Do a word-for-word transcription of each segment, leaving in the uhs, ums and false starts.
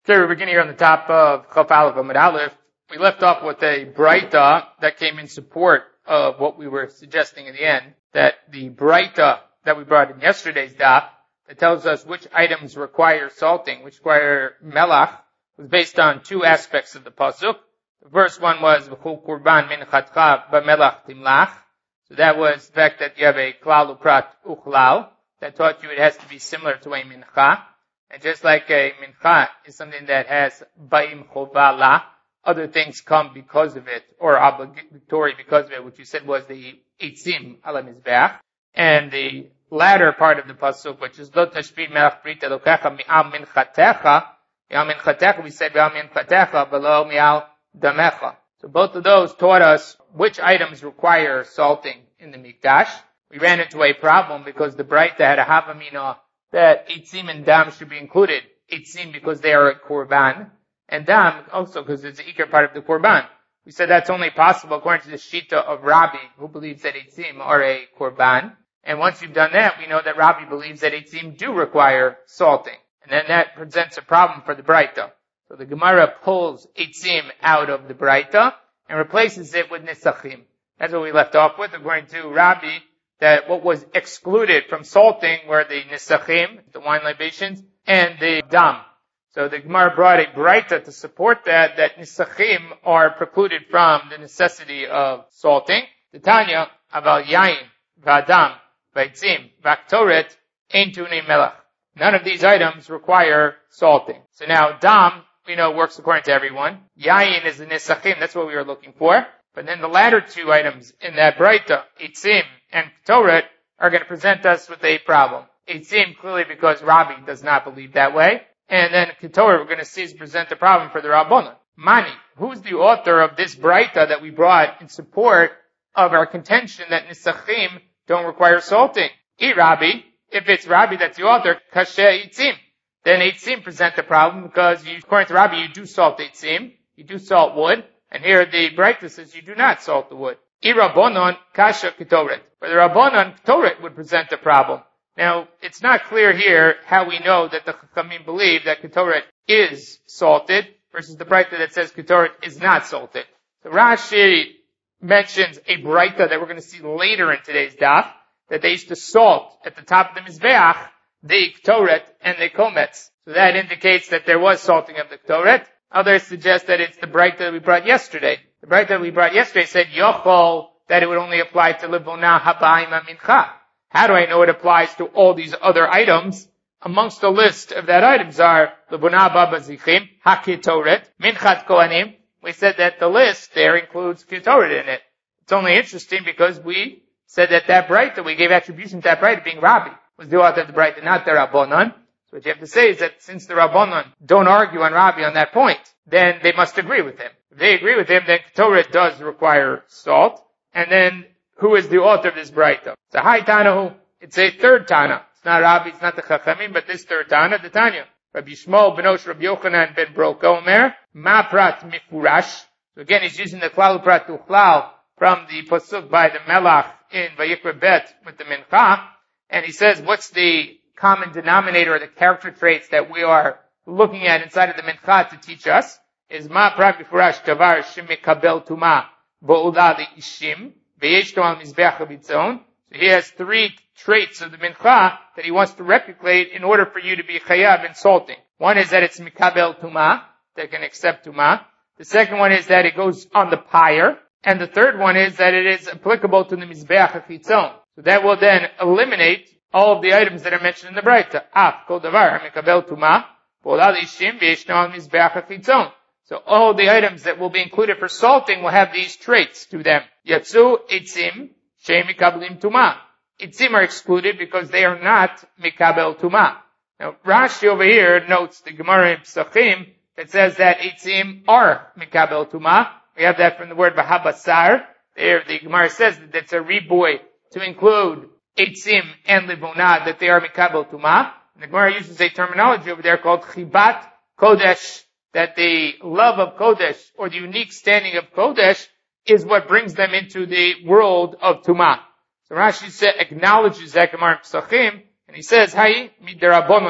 Okay, we're beginning here on the top of Chaf Aleph Amud Aleph. We left off with a Braita that came in support of what we were suggesting in the end, that the Braita that we brought in yesterday's daf, that tells us which items require salting, which require melach, was based on two aspects of the pasuk. The first one was V'chul Kurban Min Chatcha B'melach Timlach. So that was the fact that you have a klal uprat uchlal, that taught you it has to be similar to a mincha. And just like a mincha is something that has ba'im chovala, other things come because of it, or obligatory because of it, which you said was the eitzim ala mizbeach. And the latter part of the pasuk, which is lo tashbih melach brit elokecha mi'al minchatecha, mi'al minchatecha, we said mi'al minchatecha, below mi'al damecha. So both of those taught us which items require salting in the mikdash. We ran into a problem because the Braita had a havamina that eitzim and dam should be included. Eitzim because they are a korban, and dam also because it's the ikar part of the korban. We said that's only possible according to the shita of Rabbi, who believes that eitzim are a korban. And once you've done that, we know that Rabbi believes that eitzim do require salting. And then that presents a problem for the Braita. So the Gemara pulls eitzim out of the Braita and replaces it with nisachim. That's what we left off with, according to Rabbi, that what was excluded from salting were the nisachim, the wine libations, and the dam. So the Gemara brought a Braita to support that, that nisachim are precluded from the necessity of salting. The Tanya, aval yain, v'adam, v'aitzim, v'aktoret, ein tunei melach. None of these items require salting. So now dam, we know, works according to everyone. Yain is the nisachim, that's what we were looking for. But then the latter two items in that Braita, eitzim and Ketoret, are going to present us with a problem. Eitzim, clearly because Rabbi does not believe that way. And then Ketoret, we're going to see, is present a problem for the Rabbanan. Mani, who's the author of this Braita that we brought in support of our contention that Nisachim don't require salting? I Rabbi, if it's Rabbi that's the author, Kasher Eitzim. Then Eitzim present a problem because you, according to Rabbi, you do salt Eitzim, you do salt wood, and here the Braita says you do not salt the wood. I Rabbanon kasha ketoret. For the Rabbanon, ketoret would present a problem. Now, it's not clear here how we know that the Chachamim believe that ketoret is salted versus the Braita that says ketoret is not salted. So Rashi mentions a Braita that we're going to see later in today's daf, that they used to salt at the top of the Mizbeach, the ketoret and the komets. So that indicates that there was salting of the ketoret. Others suggest that it's the Braita that we brought yesterday. The Braita that we brought yesterday said Yochol, that it would only apply to Livona Habayim Mincha. How do I know it applies to all these other items? Amongst the list of that items are Livona Baba Zichim, HaKetoret, Minchat Kohanim. We said that the list there includes Ketoret in it. It's only interesting because we said that that Braita, we gave attribution to that Braita being Rabbi, was the author of the Braita, not the Rabbanan. So what you have to say is that since the Rabbanan don't argue on Rabbi on that point, then they must agree with him. If they agree with him, then Ketoret does require salt. And then, who is the author of this Braita? It's a high Tana. It's a third Tana. It's not Rabbi, it's not the Chachamim, but this third Tana, the Tanya. Rabbi Shmuel Benosh Rabbi Yochanan ben Broka Omer, Ma Prat Mifurash. So again, he's using the Klal Prat Uchlal from the pasuk by the Melach in Vayikra Bet with the Mincha. And he says, what's the common denominator or the character traits that we are looking at inside of the Mincha to teach us? Is Ma Prat Mifurash Davar Shemikabel Tuma Bo'ula Ishim Ve'eshto Al Mizbeach HaBitzon. So he has three traits of the Mincha that he wants to replicate in order for you to be Chayav in salting. One is that it's Mikabel Tuma, that can accept Tuma. The second one is that it goes on the pyre. And the third one is that it is applicable to the Mizbeach HaChitzon. So that will then eliminate all of the items that are mentioned in the Braita. Af, Kol Davar, Mikabel Tuma, Bo'ula Ishim Ve'eshto Al Mizbeach HaChitzon. So all the items that will be included for salting will have these traits to them. Yatsu, Eitzim, Shei Mikablim Tuma. Eitzim are excluded because they are not Mikabel Tuma. Now Rashi over here notes the Gemara in Pesachim that says that Eitzim are Mikabel Tuma. We have that from the word Vahabasar. There the Gemara says that it's a riboy to include Eitzim and Livona, that they are Mikabel Tuma. And the Gemara uses a terminology over there called Chibat Kodesh, that the love of Kodesh, or the unique standing of Kodesh, is what brings them into the world of Tumah. So Rashi said, acknowledges that Gemara in Pesachim, and he says, Hai miderabonanhu.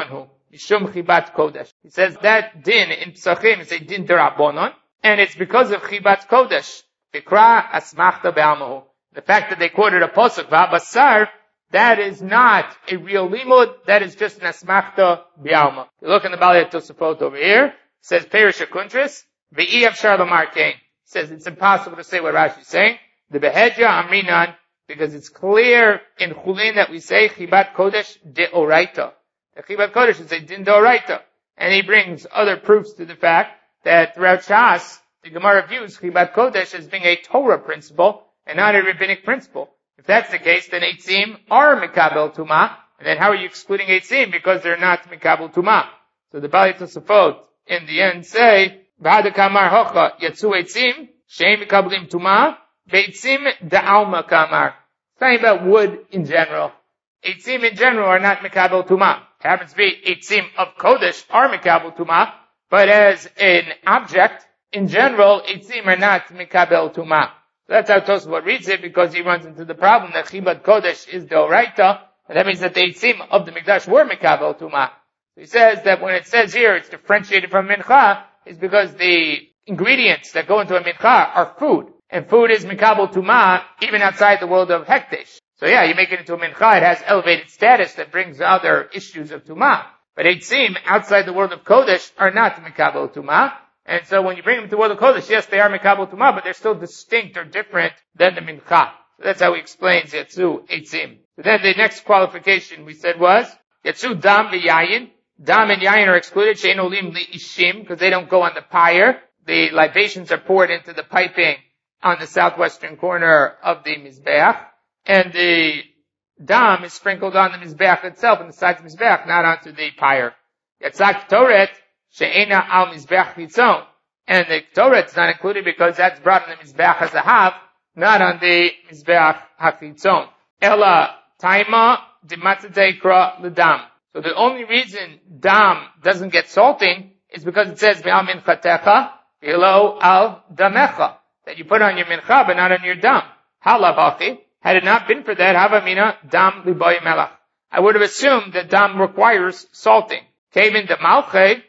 mishum chibat kodesh. He says that din in Pesachim is a din d'Rabbanan, and it's because of chibat kodesh. Vikra asmachta be'almahu. The fact that they quoted a pasuk v'abasar, that is not a real limud, that is just an asmachta be'alma. You look in the Balei Tosafot over here, it says perish akuntris, ve'i afshar lamar kain. It says it's impossible to say what Rashi is saying. The behedja amrinan, because it's clear in Chulin that we say chibat kodesh deoraita. The chibat kodesh is a din deoraita. And he brings other proofs to the fact that throughout Shas, the Gemara views chibat kodesh as being a Torah principle and not a rabbinic principle. If that's the case, then eitzim are mikabel tuma, and then how are you excluding eitzim? Because they're not mikabel tuma. So the Balei Tosafot in the end say, v'hada kamar hocha yatsu eitzim, she'em mikabelim tuma, ve'eitzim da'alma kamar. Talking about wood in general. Eitzim in general are not mikabel tuma. It happens to be eitzim of kodesh are mikabel tuma, but as an object, in general, eitzim are not mikabel tuma. That's how Tosafot reads it, because he runs into the problem that chibat kodesh is deoraita, and that means that the eitzim of the mikdash were mikabel tuma. He says that when it says here it's differentiated from mincha, is because the ingredients that go into a mincha are food, and food is mikabel tuma even outside the world of hekdesh. So yeah, you make it into a mincha, it has elevated status that brings other issues of tuma. But eitzim outside the world of kodesh are not mikabel tuma. And so when you bring them to the world of kodesh, yes, they are mikabel tuma, but they're still distinct or different than the mincha. So that's how he explains yatsu eitzim. So then the next qualification we said was yatsu dam v'yayin. Dam and yayin are excluded. She'en olim li'ishim, because they don't go on the pyre. The libations are poured into the piping on the southwestern corner of the mizbeach, and the dam is sprinkled on the mizbeach itself, on the sides of the mizbeach, not onto the pyre. Yatzak toret. She'ena al mizbeach chitzon. And the Torah is not included because that's brought on the mizbeach hazahav, not on the mizbeach hachitzon. Ela taima dimatzatei kra ledam. So the only reason dam doesn't get salting is because it says ve'al minchatecha v'lo al damecha, that you put on your mincha but not on your dam. Halabachi. Had it not been for that, havamina dam liboy melach. I would have assumed that dam requires salting. Kevin de malche.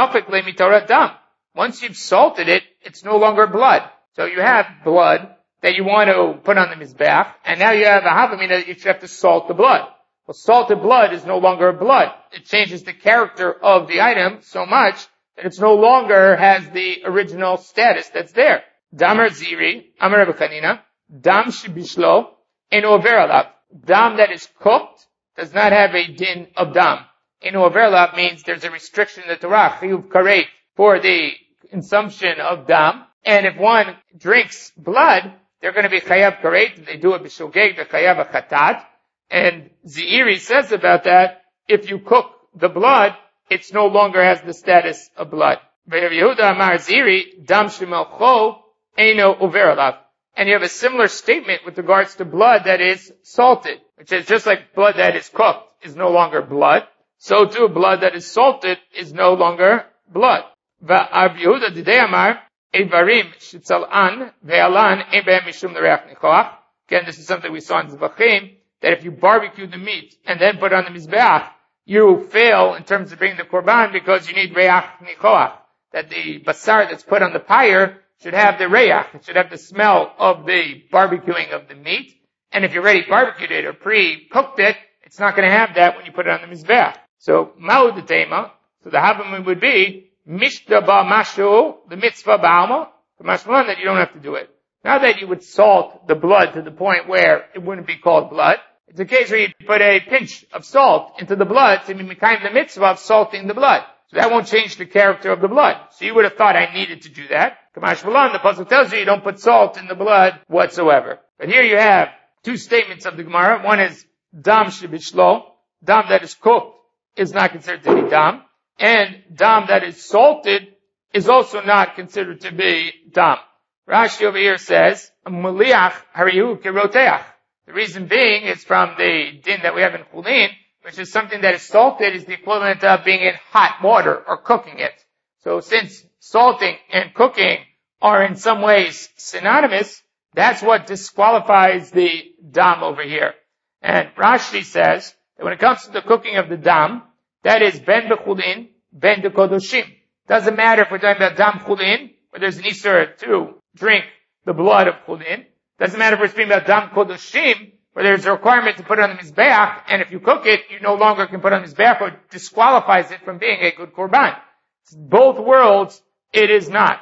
Once you've salted it, it's no longer blood. So you have blood that you want to put on the mizbeach, and now you have a havamina that you should have to salt the blood. Well, salted blood is no longer blood. It changes the character of the item so much that it's no longer has the original status that's there. Damar ziri, amar Rebbe dam shibishlo, en over alav. Dam that is cooked does not have a din of dam. In overlap means there's a restriction in the Torah, chiyuv karet, for the consumption of dam. And if one drinks blood, they're going to be chayav karet. They do it b'shogeg, the chayav a chatat. And Zeiri says about that, if you cook the blood, it no longer has the status of blood. Yehuda amar Zeiri, dam shemelcho, eino overlap. And you have a similar statement with regards to blood that is salted, which is just like blood that is cooked is no longer blood. So too, blood that is salted is no longer blood. V'Rab Yehuda didei amar, evarim shitzal'an ve'alan ein behem mishum l'reach nichoach. Again, this is something we saw in Zvachim, that if you barbecue the meat and then put it on the mizbeach, you fail in terms of bringing the korban because you need reach nichoach. That the basar that's put on the pyre should have the reach, it should have the smell of the barbecuing of the meat. And if you already barbecued it or pre-cooked it, it's not going to have that when you put it on the mizbeach. So, ma'u d'tema, so the havamim would be, mishta ba mashu, the mitzvah ba'alma, the mashmalan that you don't have to do it. Not that you would salt the blood to the point where it wouldn't be called blood. It's a case where you put a pinch of salt into the blood to be kind of the mitzvah of salting the blood. So that won't change the character of the blood. So you would have thought I needed to do that. Kamashmalan, the pasuk tells you you don't put salt in the blood whatsoever. But here you have two statements of the Gemara. One is, dam shebishlo, dam that is cooked is not considered to be dam, and dam that is salted is also not considered to be dam. Rashi over here says, Muliach harihu keroteach. The reason being is from the din that we have in Chulin, which is something that is salted is the equivalent of being in hot water or cooking it. So since salting and cooking are in some ways synonymous, that's what disqualifies the dam over here. And Rashi says that when it comes to the cooking of the dam, That is ben bechulin, ben de kodoshim. Doesn't matter if we're talking about dam chulin, where there's an isur to drink the blood of chulin. Doesn't matter if we're speaking about dam kodoshim, where there's a requirement to put it on the mizbeach, and if you cook it, you no longer can put it on the mizbeach, or disqualifies it from being a good korban. Both worlds, it is not.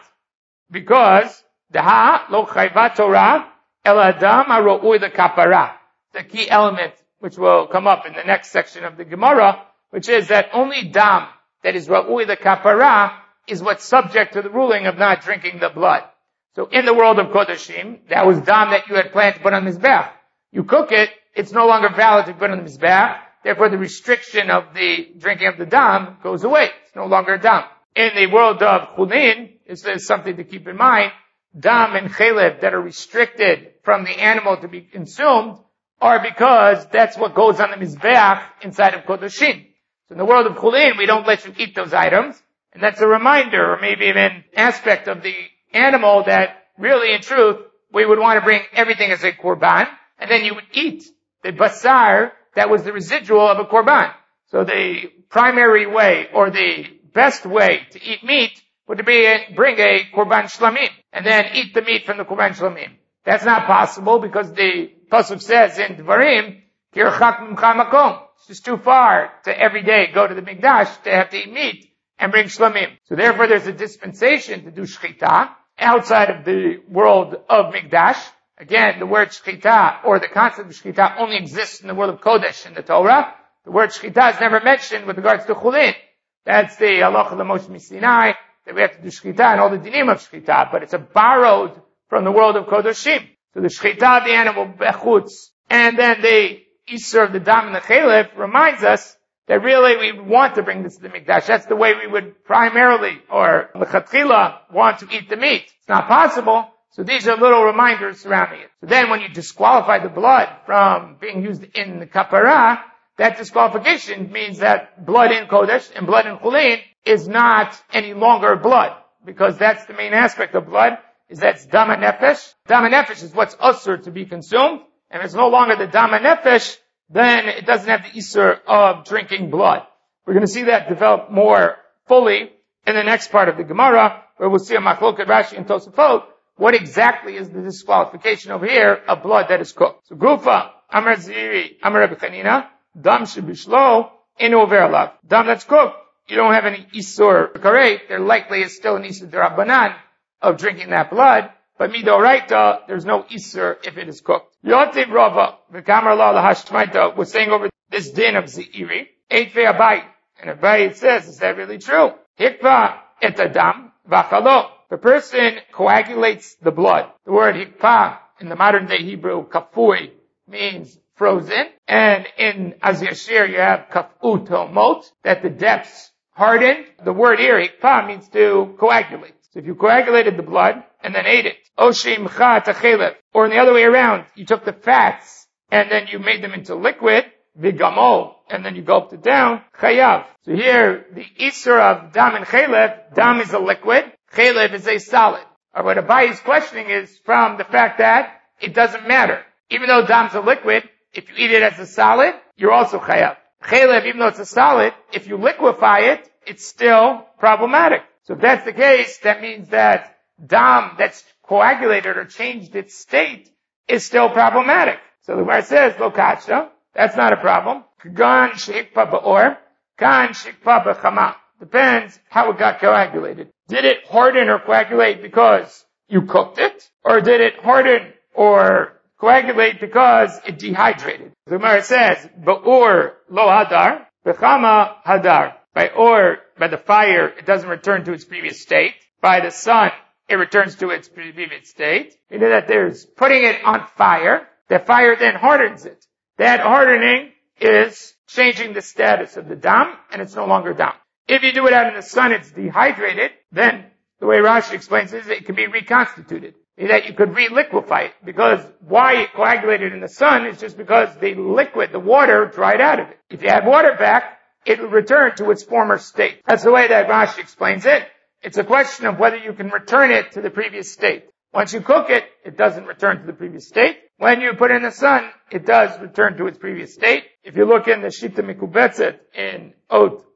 Because, Daha lo chayva Torah, el adam haro'ui lekapara. The key element, which will come up in the next section of the Gemara, which is that only dam that is ra'ui lekapara is what's subject to the ruling of not drinking the blood. So in the world of Kodashim, that was dam that you had planned to put on the mizbeach. You cook it, it's no longer valid to put on the mizbeach. Therefore, the restriction of the drinking of the dam goes away. It's no longer dam. In the world of chulin, this is something to keep in mind. Dam and chalev that are restricted from the animal to be consumed are because that's what goes on the mizbeach inside of Kodashim. So in the world of chulin, we don't let you eat those items. And that's a reminder, or maybe even an aspect of the animal that really, in truth, we would want to bring everything as a korban. And then you would eat the basar that was the residual of a korban. So the primary way, or the best way to eat meat would be bring a korban shlamim, and then eat the meat from the korban shlamim. That's not possible because the pasuk says in Dvarim, Kirchak mimcha makom. It's just too far to every day go to the mikdash to have to eat meat and bring shlamim. So therefore there's a dispensation to do shchita outside of the world of mikdash. Again, the word shchita, or the concept of shchita, only exists in the world of Kodesh in the Torah. The word shchita is never mentioned with regards to chulin. That's the halacha of Moshe Sinai, that we have to do shchita and all the dinim of shchita, but it's a borrowed from the world of Kodashim. So the shchita of the animal, bechutz, and then the isur of the dam and the chalev reminds us that really we want to bring this to the mikdash. That's the way we would primarily, or lechatchila, want to eat the meat. It's not possible. So these are little reminders surrounding it. So then when you disqualify the blood from being used in the kapara, that disqualification means that blood in Kodesh and blood in Chulin is not any longer blood. Because that's the main aspect of blood, is that's dama nefesh. Dama nefesh is what's usur to be consumed. And if it's no longer the dama nefesh, then it doesn't have the isur of drinking blood. We're going to see that develop more fully in the next part of the Gemara, where we'll see a machloket Rashi and Tosafot. What exactly is the disqualification over here of blood that is cooked? So Gufa, Amar Ziri, Amar Rabbi Chanina, Dam shebishlo, inu over alav. Dam that's cooked, you don't have any isur kareit, there likely is still an isur derabanan of drinking that blood, but midoraita, there's no isur if it is cooked. Yotiv Rava, v'kamar la lahashmaita, we're saying over this din of Zeiri, eight ve abayit. And Abayit says, is that really true? Hikva et adam, v'achalo. The person coagulates the blood. The word hikpa in the modern day Hebrew, kafui, means frozen. And in Az Yashir you have kafu tomot, that the depths harden. The word here, hikpa, means to coagulate. So if you coagulated the blood and then ate it, oshim cha tachelev, or in the other way around, you took the fats and then you made them into liquid, vigamo, and then you gulped it down, chayav. So here, the isur of dam and chalev, dam is a liquid, chalev is a solid. Or what Abai is questioning is from the fact that it doesn't matter. Even though dam's a liquid, if you eat it as a solid, you're also chayav. Chalev, even though it's a solid, if you liquefy it, it's still problematic. So if that's the case, that means that dam that's coagulated or changed its state is still problematic. So the Gemara says, lo kachta, that's not a problem. Gan shikpa ba'or, kan shikpa b'chama. Depends how it got coagulated. Did it harden or coagulate because you cooked it? Or did it harden or coagulate because it dehydrated? The Gemara says, ba'or lo hadar, b'chama hadar. By or, by the fire, it doesn't return to its previous state. By the sun, it returns to its previous state. Meaning that there's putting it on fire. The fire then hardens it. That hardening is changing the status of the dam, and it's no longer dam. If you do it out in the sun, it's dehydrated, then the way Rashi explains it is it can be reconstituted. That you could re-liquefy it, because why it coagulated in the sun is just because the liquid, the water, dried out of it. If you add water back, it will return to its former state. That's the way that Rashi explains it. It's a question of whether you can return it to the previous state. Once you cook it, it doesn't return to the previous state. When you put it in the sun, it does return to its previous state. If you look in the Shita Mikubetzet in Ot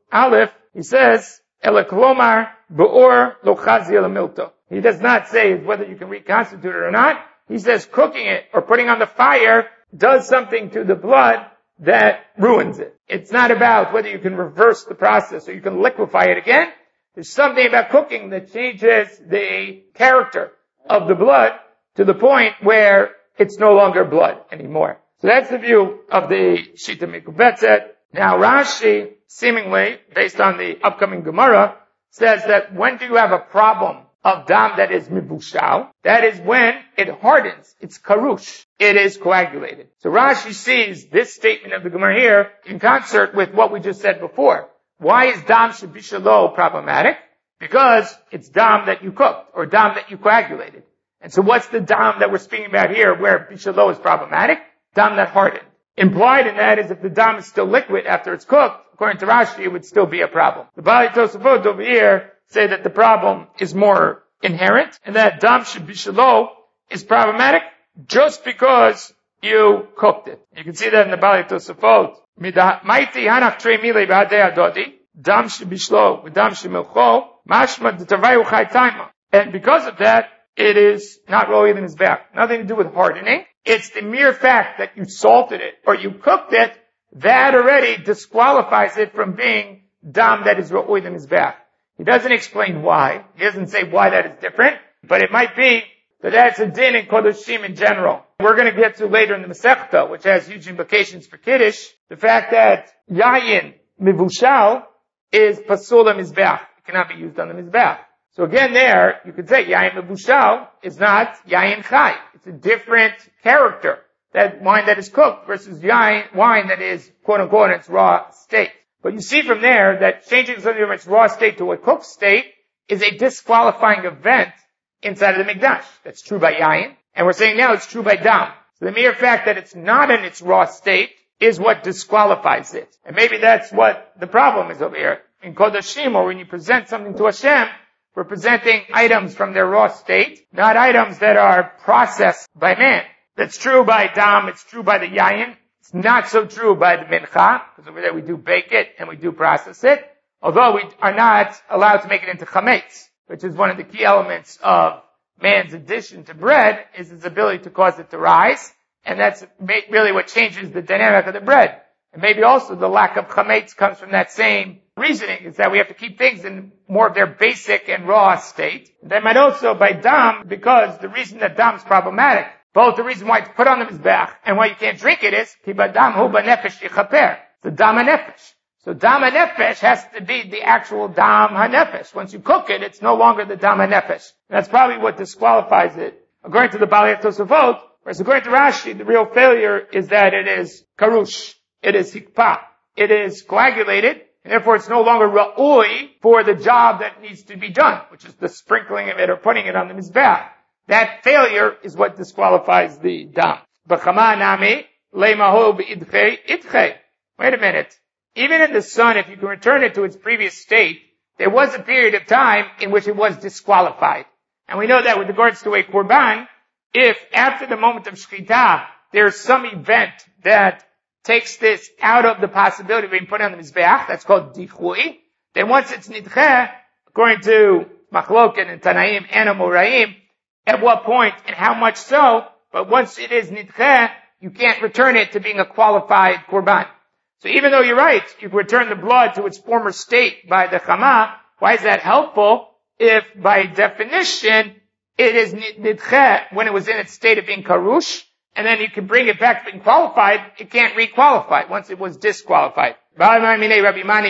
Aleph, he says, Ela klomar be'or lo chazi ela milto. He does not say whether you can reconstitute it or not. He says cooking it or putting on the fire does something to the blood that ruins it. It's not about whether you can reverse the process or you can liquefy it again. There's something about cooking that changes the character of the blood to the point where it's no longer blood anymore. So that's the view of the Shita Mikubetzet. Now Rashi, seemingly, based on the upcoming Gemara, says that when do you have a problem of dam that is mibushal? That is when it hardens. It's karush. It is coagulated. So Rashi sees this statement of the Gemara here in concert with what we just said before. Why is dam shebishalo problematic? Because it's dam that you cooked, or dam that you coagulated. And so what's the dam that we're speaking about here where bishalo is problematic? Dam that hardened. Implied in that is if the dam is still liquid after it's cooked, according to Rashi, it would still be a problem. The Bali Tosafot over here say that the problem is more inherent, and that dam shebishalo is problematic just because you cooked it. You can see that in the Bali Tosafot. Maiti hanach trei mile b'hadei adodi, dam shebishlo with dam shemilcho, mashma d'tavayu chai taima. And because of that, it is not really in his back. Nothing to do with hardening. It's the mere fact that you salted it or you cooked it, that already disqualifies it from being dam that is ro'oid in his back. He doesn't explain why. He doesn't say why that is different, but it might be that that's a din in Kodoshim in general. We're going to get to later in the Masechta, which has huge implications for Kiddush, the fact that yayin mivushal is pasul mizbeach. It cannot be used on the mizbeach. So again there, you could say yayin mivushal is not yayin chai. It's a different character. That wine that is cooked versus yayin, wine that is quote unquote in its raw state. But you see from there that changing something from its raw state to a cooked state is a disqualifying event inside of the Mikdash. That's true by yayin. And we're saying now it's true by dam. So the mere fact that it's not in its raw state is what disqualifies it. And maybe that's what the problem is over here. In Kodashim, or when you present something to Hashem, we're presenting items from their raw state, not items that are processed by man. That's true by dam, it's true by the yayin. It's not so true by the mincha, because over there we do bake it and we do process it, although we are not allowed to make it into chametz, which is one of the key elements of man's addition to bread, is his ability to cause it to rise, and that's really what changes the dynamic of the bread. And maybe also the lack of chametz comes from that same reasoning, is that we have to keep things in more of their basic and raw state. They might also by dam, because the reason that dam is problematic, both the reason why it's put on the mizbeach and why you can't drink it is ki b'dam hu b'nefesh yichaper. It's a dam hanefesh. So dam hanefesh has to be the actual dam hanefesh. Once you cook it, it's no longer the dam hanefesh. That's probably what disqualifies it. According to the Bali Tosafot, whereas according to Rashi, the real failure is that it is karush. It is hikpah. It is coagulated, and therefore it's no longer ra'ui for the job that needs to be done, which is the sprinkling of it or putting it on the mizbeach. That failure is what disqualifies the dam. B'chama nami leimahu b'idchei idchei. Wait a minute. Even in the sun, if you can return it to its previous state, there was a period of time in which it was disqualified. And we know that with regards to a korban, if after the moment of shechita there's some event that takes this out of the possibility of being put on the mizbeach, that's called dichui, then once it's nidcheh, according to Machloket and Tanaim and Amoraim, at what point and how much so, but once it is nidcheh, you can't return it to being a qualified korban. So even though you're right, you can return the blood to its former state by the chama, why is that helpful if by definition it is nidcheh when it was in its state of being karush, and then you can bring it back to being qualified, it can't re-qualify once it was disqualified. Because Rabbi Mani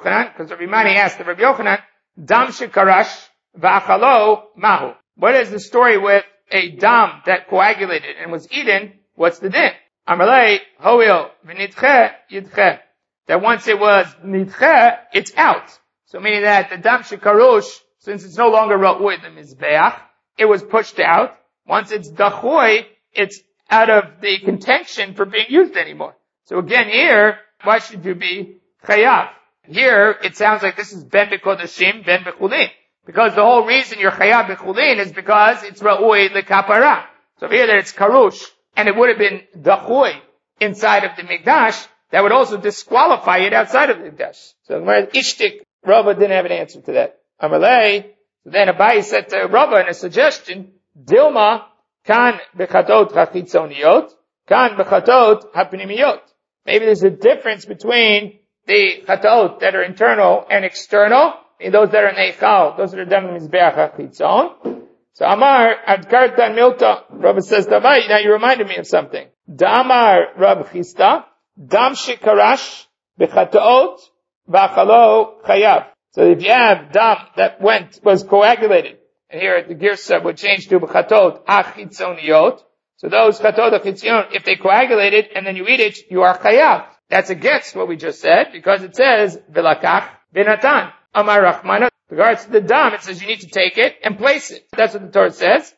asked the Rabbi Yochanan, dam shekarash v'achalo mahu. What is the story with a dam that coagulated and was eaten? What's the din? Amalei hoil v'nidche yidche. That once it was nidche, it's out. So meaning that the dam shekarush, since it's no longer ra'ui the mizbeach, it was pushed out. Once it's dachui, it's out of the contention for being used anymore. So again here, why should you be chayav? Here, it sounds like this is ben b'kodashim, ben b'chulin. Because the whole reason you're chayav b'chulin is because it's ra'ui l'kapara. So here that it's karush, and it would have been dachui inside of the mikdash, that would also disqualify it outside of the Mikdash. So Ishtik, Rava didn't have an answer to that. Amalei, then Abaye said to Rava in a suggestion, Dilma kan bechatot hachitzoniot, kan bechatot hapnimiyot. Maybe there's a difference between the chatot that are internal and external, and those that are neichal, those that are done in the Mizbeach HaChitzon. So Amar, Adkarta and Milta, Rabbi says, Davai, now you reminded me of something. Damar Rab Chista, Dam Shikarash, Bechatot, Vachalo Chayav. So if you have dam that went, was coagulated, and here the Girsa would change to Bechatot Achitzoniot, so those Chatot Achitzoniot, if they coagulated and then you eat it, you are Chayav. That's against what we just said, because it says, Vilakach Binatan. Amar Rachmana, with regards to the dam, it says you need to take it and place it. That's what the Torah says.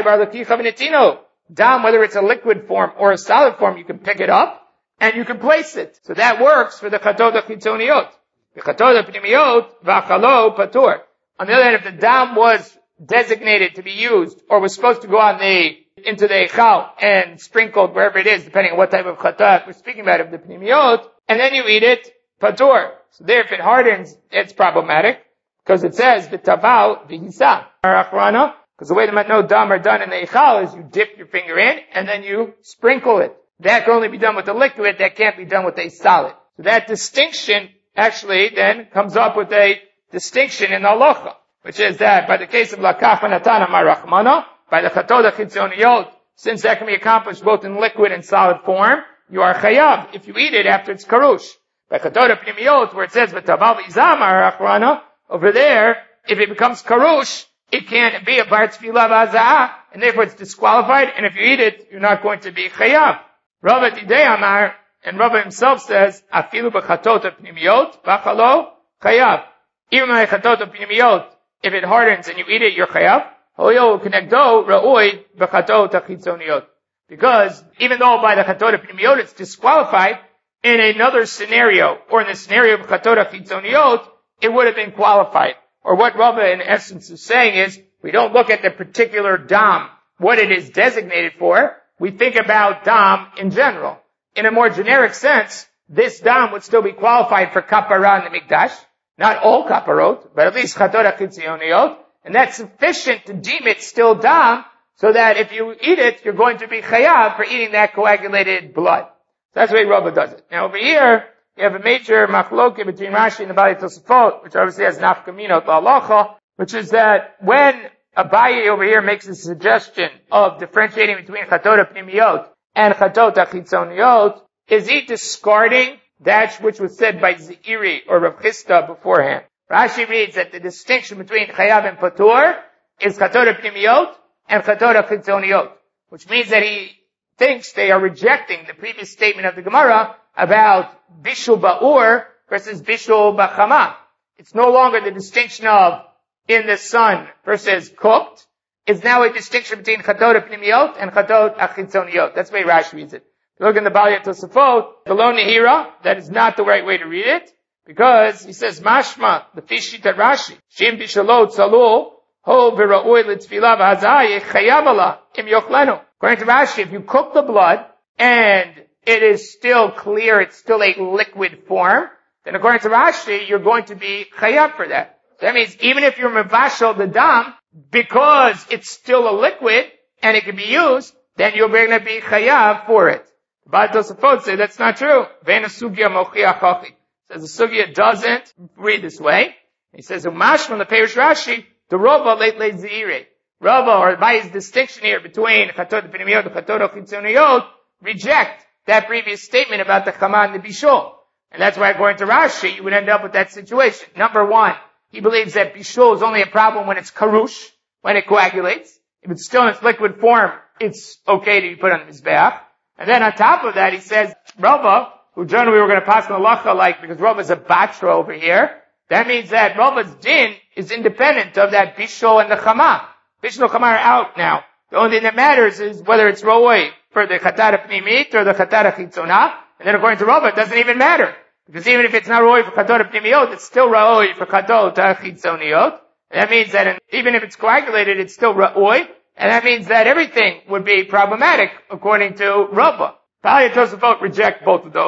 Dam, whether it's a liquid form or a solid form, you can pick it up and you can place it. So that works for the chatot chitzoniot. The chatot pnimiot, v'achalo patur. On the other hand, if the dam was designated to be used or was supposed to go on the, into the echal and sprinkled wherever it is, depending on what type of chatot we're speaking about of the pnimiot, and then you eat it, patur. So there, if it hardens, it's problematic, because it says, v'taval v'hisa. Because the way the matnot dam are done in the echal is you dip your finger in, and then you sprinkle it. That can only be done with a liquid, that can't be done with a solid. So that distinction actually then comes up with a distinction in the halacha, which is that by the case of lakach v'natan amar rachmana, by the chatot chitzoniyot, since that can be accomplished both in liquid and solid form, you are chayav if you eat it after it's karush. By chatot pnimiot, where it says v'taval v'izam amar rachmana, over there, if it becomes karush, it can't be a bar tefillah v'azah, and therefore it's disqualified, and if you eat it, you're not going to be chayav. Rava Tidei Amar, and Rava himself says, afilu b'chatot pnimiot, v'achalo, chayav. Even by chatot pnimiot, if it hardens and you eat it, you're chayav. Hoyo kenegdo ra'oi b'chatot chitzoniot. Because even though by the chatot pnimiot it's disqualified, in another scenario, or in the scenario of chatot chitzoniot, it would have been qualified. Or what Rava in essence is saying is, we don't look at the particular dam, what it is designated for. We think about dam in general. In a more generic sense, this dam would still be qualified for kapara in the mikdash. Not all kaparot, but at least chatot chitzoniot. And that's sufficient to deem it still dam, so that if you eat it, you're going to be chayav for eating that coagulated blood. That's the way Rava does it. Now over here, you have a major machloke between Rashi and the Bali Tosafot, which obviously has nafkamino to halacha, which is that when Abaye over here makes a suggestion of differentiating between chatot pnimiot and chatot chitzoniot, is he discarding that which was said by Zeiri or Rav Chisda beforehand? Rashi reads that the distinction between chayav and patur is chatot pnimiot and chatot chitzoniot, which means that he thinks they are rejecting the previous statement of the Gemara about bishul ba'ur versus bishul b'chama. It's no longer the distinction of in the sun versus cooked. It's now a distinction between chatot pnimiot and chatot chitzoniot. That's the way Rashi reads it. If you look in the Bali Tosafot, the lo nehira, that is not the right way to read it, because he says mashma, the fishit at Rashi, shim bishalot salul, ho v'ra'oi l'tfilah v'hazai chayav ala im yochlenu. According to Rashi, if you cook the blood and it is still clear, it's still a liquid form, then according to Rashi, you're going to be chayav for that. So that means even if you're mevashel the dam, because it's still a liquid and it can be used, then you're going to be chayav for it. But Tosafot say that's not true. Ve'ena sugya mochiach hachi. Says the sugya doesn't read this way. He says umash from the Peirush Rashi, the Rava leit leit zeire. Rava, or by his distinction here between chatot pnimiot and chatot chitzoniot, reject that previous statement about the chama and the bishul. And that's why according to Rashi, you would end up with that situation. Number one, he believes that bishul is only a problem when it's karush, when it coagulates. If it's still in its liquid form, it's okay to be put on the mizbeach. And then on top of that, he says, Rava, who generally we were going to pass on the halacha like, because Rava is a batra over here, that means that Rava's din is independent of that bishul and the chama. Bishul and chama are out now. The only thing that matters is whether it's ro'oi for the chatat pnimit or the chatat chitzonah. And then according to Rava, it doesn't even matter. Because even if it's not ro'oi for chatot pnimiot, it's still ro'oi for chatot chitzoniot. And that means that even if it's coagulated, it's still ro'oi. And that means that everything would be problematic according to Rava. Bali Tosafot reject both of those.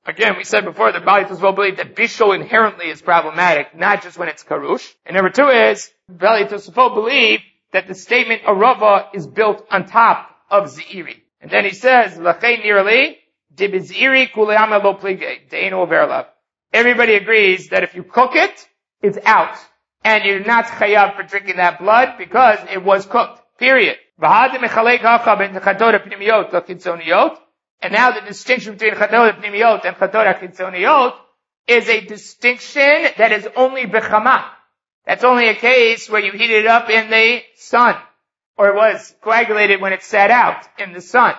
Again, we said before that Bali Tosafot believe that Bishul inherently is problematic, not just when it's Karush. And number two is, Bali Tosafot believe that the statement Arava is built on top of Ze'iri. And then he says, L'chein nirli, dibiziri kule'ama lo plige, de'enu overlav. Everybody agrees that if you cook it, it's out. And you're not chayav for drinking that blood because it was cooked. Period. And now the distinction between Chatorah Pnimiyot and Chatorah Chitzoniyot is a distinction that is only bechama. That's only a case where you heat it up in the sun, or it was coagulated when it sat out in the sun.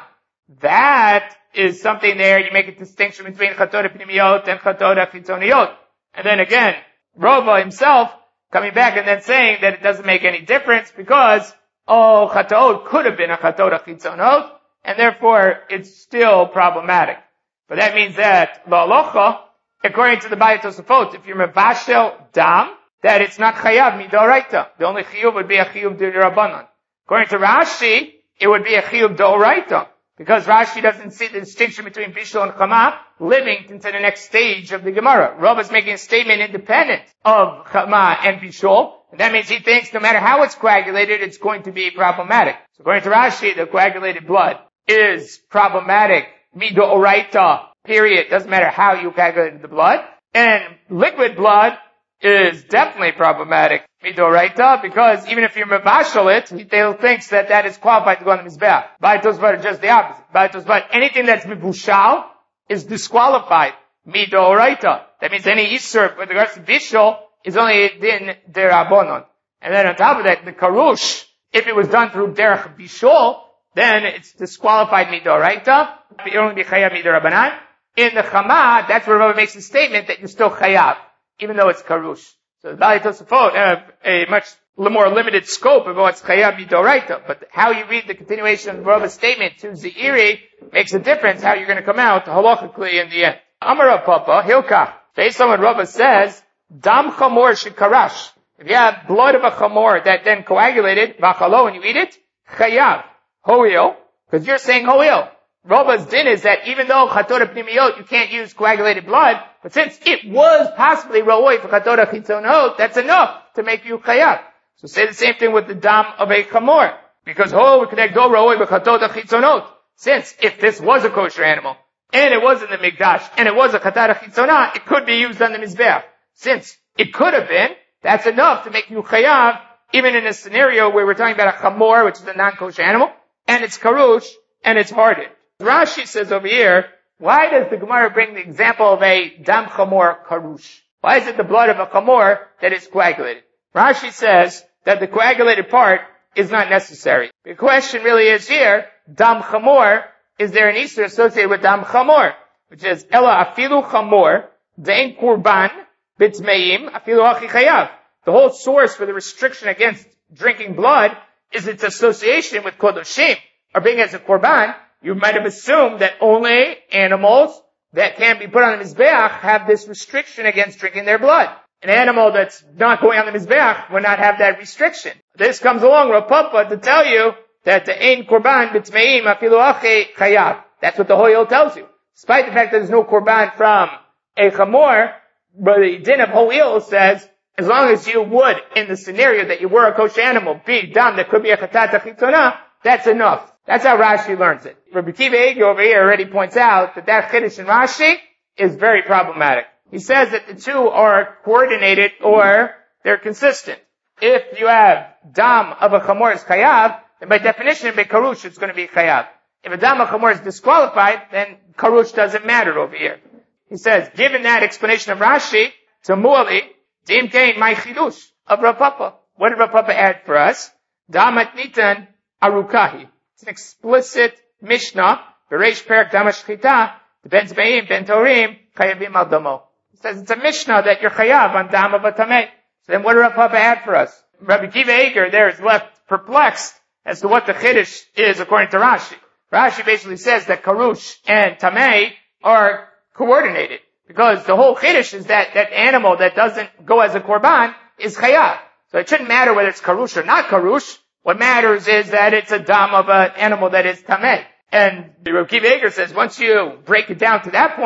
That is something there, you make a distinction between Chatorah Pnimiyot and Chatorah Chitzoniyot. And then again, Rava himself coming back and then saying that it doesn't make any difference because, oh, Chatorah could have been a Chatorah Chitzonot, and therefore it's still problematic. But that means that, la'alocha, according to the Bali Tosafot, if you're mevashel dam, that it's not chayav midoraita. The only chiyuv would be a chiyuv d'Rabbanan. According to Rashi, it would be a chiyuv d'oraita, because Rashi doesn't see the distinction between bishul and chama living into the next stage of the Gemara. Rav is making a statement independent of chama and bishul, and that means he thinks no matter how it's coagulated, it's going to be problematic. So according to Rashi, the coagulated blood is problematic, midoraita, period. Doesn't matter how you coagulated the blood. And liquid blood is definitely problematic, midoraita, because even if you're mevashel it, he still thinks that that is qualified to go on the mizbeach. Bali Tosafot are just the opposite. Bali Tosafot, anything that's mevushal is disqualified, midoraita. That means any isur with regards to bishul is only din derabonon. And then on top of that, the karush, if it was done through derech bishul, then it's disqualified midoraita. It only be chayav midorabanan. In the chama, that's where Rava makes a statement that you're still chayav, even though it's karush. So the Bali Tosafot have a much more limited scope of what's chayav midoraita. But how you read the continuation of Rava's statement to Ze'iri makes a difference how you're going to come out halachically in the end. Amar Papa Hilkach, based on what Rava says, dam chamor shekarash. If you have blood of a chamor that then coagulated, v'achalo, and you eat it, chayav. Ho'il, because you're saying ho'il. Rava's din is that even though Chatorah Pnimiyot, you can't use coagulated blood, but since it was possibly ro'oi for Chatorah Chitzonot, that's enough to make you chayav. So say the same thing with the dam of a chamor. Because ho, we connect do ro'oi for Chatorah Chitzonot. Since if this was a kosher animal, and it was in the Mikdash, and it was a Chatorah Chitzonah, it could be used on the Mizbeach. Since it could have been, that's enough to make you chayav, even in a scenario where we're talking about a chamor, which is a non-kosher animal, and it's karush, and it's hardened. Rashi says over here, why does the Gemara bring the example of a dam chamor karush? Why is it the blood of a chamor that is coagulated? Rashi says that the coagulated part is not necessary. The question really is here, dam chamor, is there an Easter associated with dam chamor? Which is, ela afilu chamor, dein kurban, bitmeim, afilu hachi chayav. The whole source for the restriction against drinking blood is its association with kodoshim, or being as a korban. You might have assumed that only animals that can be put on the mizbeach have this restriction against drinking their blood. An animal that's not going on the mizbeach will not have that restriction. This comes along, Rav Papa, to tell you that the ein korban b'tmeim afilu achi chayav. That's what the Hoyel tells you. Despite the fact that there's no korban from a chamor, but the din of Hoyel says, as long as you would, in the scenario that you were a kosher animal, be dam that could be a chatata chitzonah, that's enough. That's how Rashi learns it. Rabbi Akiva Eiger over here already points out that that chiddush in Rashi is very problematic. He says that the two are coordinated or they're consistent. If you have dam of a chamor is chayav, then by definition, by karush, it's going to be chayav. If a dam of chamor is disqualified, then karush doesn't matter over here. He says, given that explanation of Rashi, to Mu'ali, Dim Kain, my chidush of Rav Papa. What did Rav Papa add for us? Damat nitan arukahi. It's an explicit Mishnah. Bereish perak damash chita. The ben zbeim, ben torim, chayavim al damo. It says it's a Mishnah that you're chayav on dam of a tameh. So then what did Rav Papa add for us? Rabbi Akiva Eiger there is left perplexed as to what the chiddush is according to Rashi. Rashi basically says that karush and tameh are coordinated. Because the whole chiddush is that that animal that doesn't go as a korban is chayav. So it shouldn't matter whether it's karush or not karush. What matters is that it's a dam of an animal that is tameh. And Rabbi Akiva Eiger says once you break it down to that point,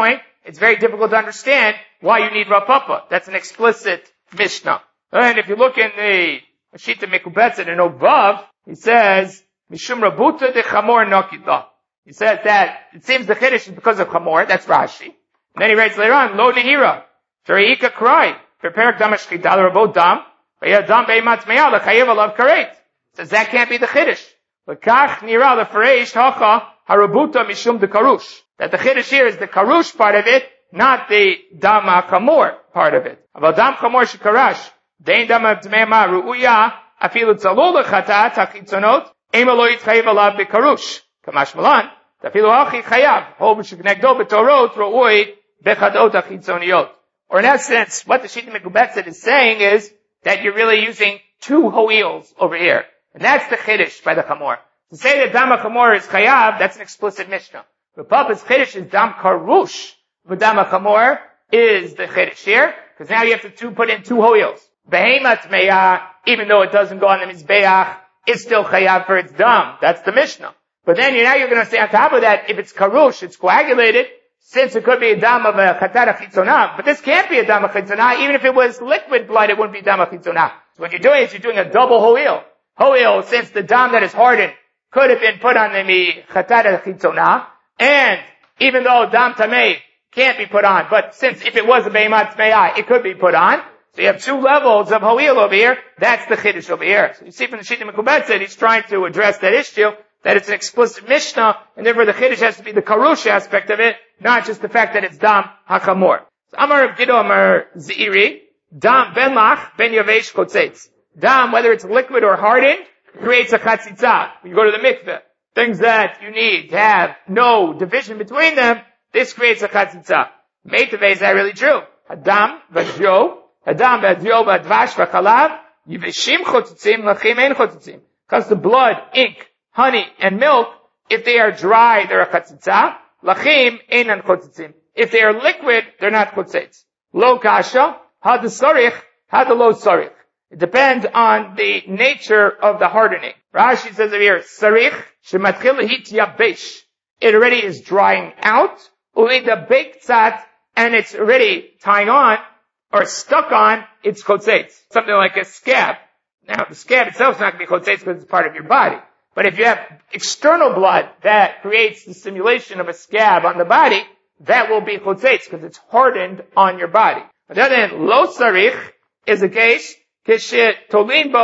it's very difficult to understand why you need Rav Papa. That's an explicit Mishnah. And if you look in the Shita Mekubetzet in Ovav, he says, Mishum Rabuta de Chamor Nokita. He says that it seems the Chiddush is because of Chamor, that's Rashi. And then he writes later on, Lo Nehira, Shari'ika Krai, Preparak Damash Chidal Rabo Dam, Vaya Dam Beimat Me'al, Chayev Alav Karet. Says that can't be the Chiddush. L'kach Nira, the Fareish, Hacha, Harabuta Mishum de Karush. That the Chiddush here is the Karush part of it, not the Dam HaChamor part of it. Aval Dam Chamor Shekarash, Dein Dam HaTme'ema Ru'uya, Afilu Tzalul L'chatat HaChitzonot, Ema Lo Yitchayev Alav Bekarush. Kamash Malan, Tafilu Hachi Chayav, Hov Sheknegdo B'Torot, Ru'ui, Bechadot HaChitzoniot. Or in essence, what the Shita Mekubetzet is saying is that you're really using two ho'ils over here. And that's the Chiddush by the Chamor. To say that Dam HaChamor is Chayav, that's an explicit Mishnah. The Papa's Chiddush is Dam Karush, but Dam HaChamor is the Chiddush here, because now you have to two, put in two ho'ils. Behemat Me'ah, even though it doesn't go on the Mizbeach, it's still Chayav for its Dam. That's the Mishnah. But then you now you're going to say on top of that, if it's Karush, it's coagulated, since it could be a Dam of a Chatat HaChitzonah, but this can't be a Dam HaChitzonah, even if it was liquid blood, it wouldn't be Dam HaChitzonah. So what you're doing is you're doing a double ho'il. Ho'il, since the Dam that is hardened could have been put on the Chatat HaChitzonah, and even though Dam Tamei can't be put on, but since if it was a Beimat Tmei, it could be put on, so you have two levels of ho'il over here, that's the Chiddush over here. So you see from the Shita Mekubetzet, he's trying to address that issue, that it's an explicit Mishnah, and therefore the Chiddush has to be the Karush aspect of it, not just the fact that it's Dam HaChamor. So Amar Giddo Amar Zeiri, Dam Ben Lach Ben Yavesh Kotzetz. Dam, whether it's liquid or hardened, creates a chatzitza. When you go to the mikveh, things that you need to have no division between them, this creates a chatzitza. Meitave, is that really true? Hadam v'adjo, Hadam v'adjo v'advash v'chalav, yiveshim chotzitzim, lachim ein chotzitzim. Because the blood, ink, honey, and milk, if they are dry, they're a chatzitza. Lachim einan chotzitzim. If they are liquid, they're not chotzitz. Lo kasha, had the sarich, had the lo sarich. It depends on the nature of the hardening. Rashi says over here, sarich, shematchil hit yabesh. It already is drying out. Ulida bektzat, and it's already tying on, or stuck on, it's chotzetz. Something like a scab. Now, the scab itself is not going to be chotzetz because it's part of your body. But if you have external blood that creates the simulation of a scab on the body, that will be chotzetz because it's hardened on your body. On the other hand, lo sarich is a case it is still in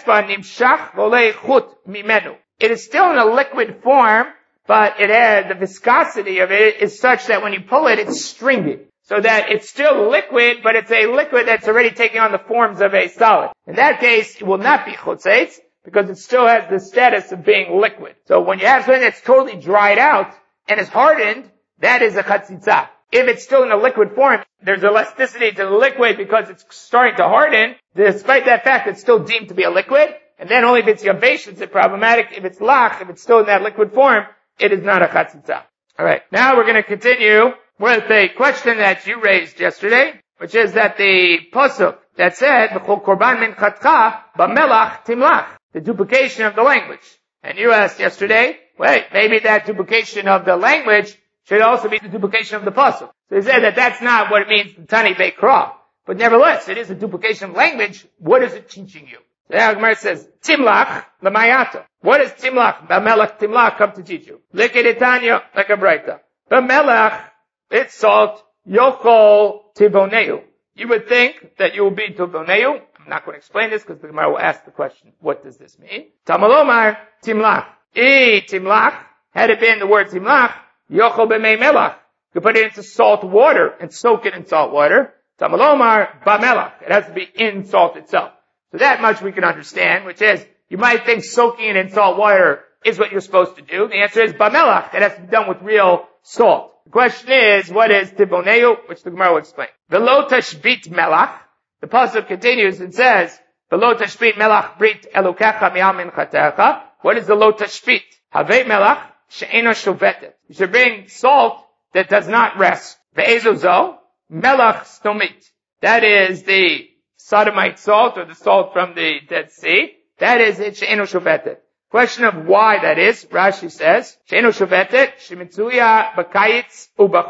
a liquid form, but it has, the viscosity of it is such that when you pull it, it's stringy. So that it's still liquid, but it's a liquid that's already taking on the forms of a solid. In that case, it will not be chotzetz, because it still has the status of being liquid. So when you have something that's totally dried out, and is hardened, that is a chatzitza. If it's still in a liquid form, there's elasticity to the liquid because it's starting to harden. Despite that fact, it's still deemed to be a liquid. And then only if it's yavesh is it problematic. If it's lach, if it's still in that liquid form, it is not a chatzitza. Alright, now we're going to continue with a question that you raised yesterday, which is that the pasuk that said, V'chol korban min chatcha b'melach timlach, the duplication of the language. And you asked yesterday, wait, maybe that duplication of the language should also be the duplication of the pasuk. So he said that that's not what it means to Tani Beikra. But nevertheless, it is a duplication of language. What is it teaching you? So now Gemara says, Timlach l'mayata. What does Timlach, B'melach Timlach come to teach you? Likedetanya, like a braita. B'melach, it's salt, yochol tiboneu. You would think that you will be tiboneu. I'm not going to explain this because the Gemara will ask the question, what does this mean? Tamalomar, Timlach. E Timlach, had it been the word Timlach, yochol b'mei melach. You put it into salt water and soak it in salt water. Tamalomar, b'melach. It has to be in salt itself. So that much we can understand, which is, you might think soaking it in salt water is what you're supposed to do. The answer is b'melach. It has to be done with real salt. The question is, what is tiboneu? Which the Gemara will explain. V'lo tashbit melach. The pasuk continues and says, V'lo tashbit melach brit elokecha mi'al minchatecha. What is the lo tashbit? Havei melach she'eno shovetet. You should bring salt that does not rest. Ve'ezozo melach stomit. That is the sodomite salt, or the salt from the Dead Sea. That is it, she'eno shovetet. Question of why that is, Rashi says, she'eno shovetet, shemitzuya b'kayitz u'b'choref.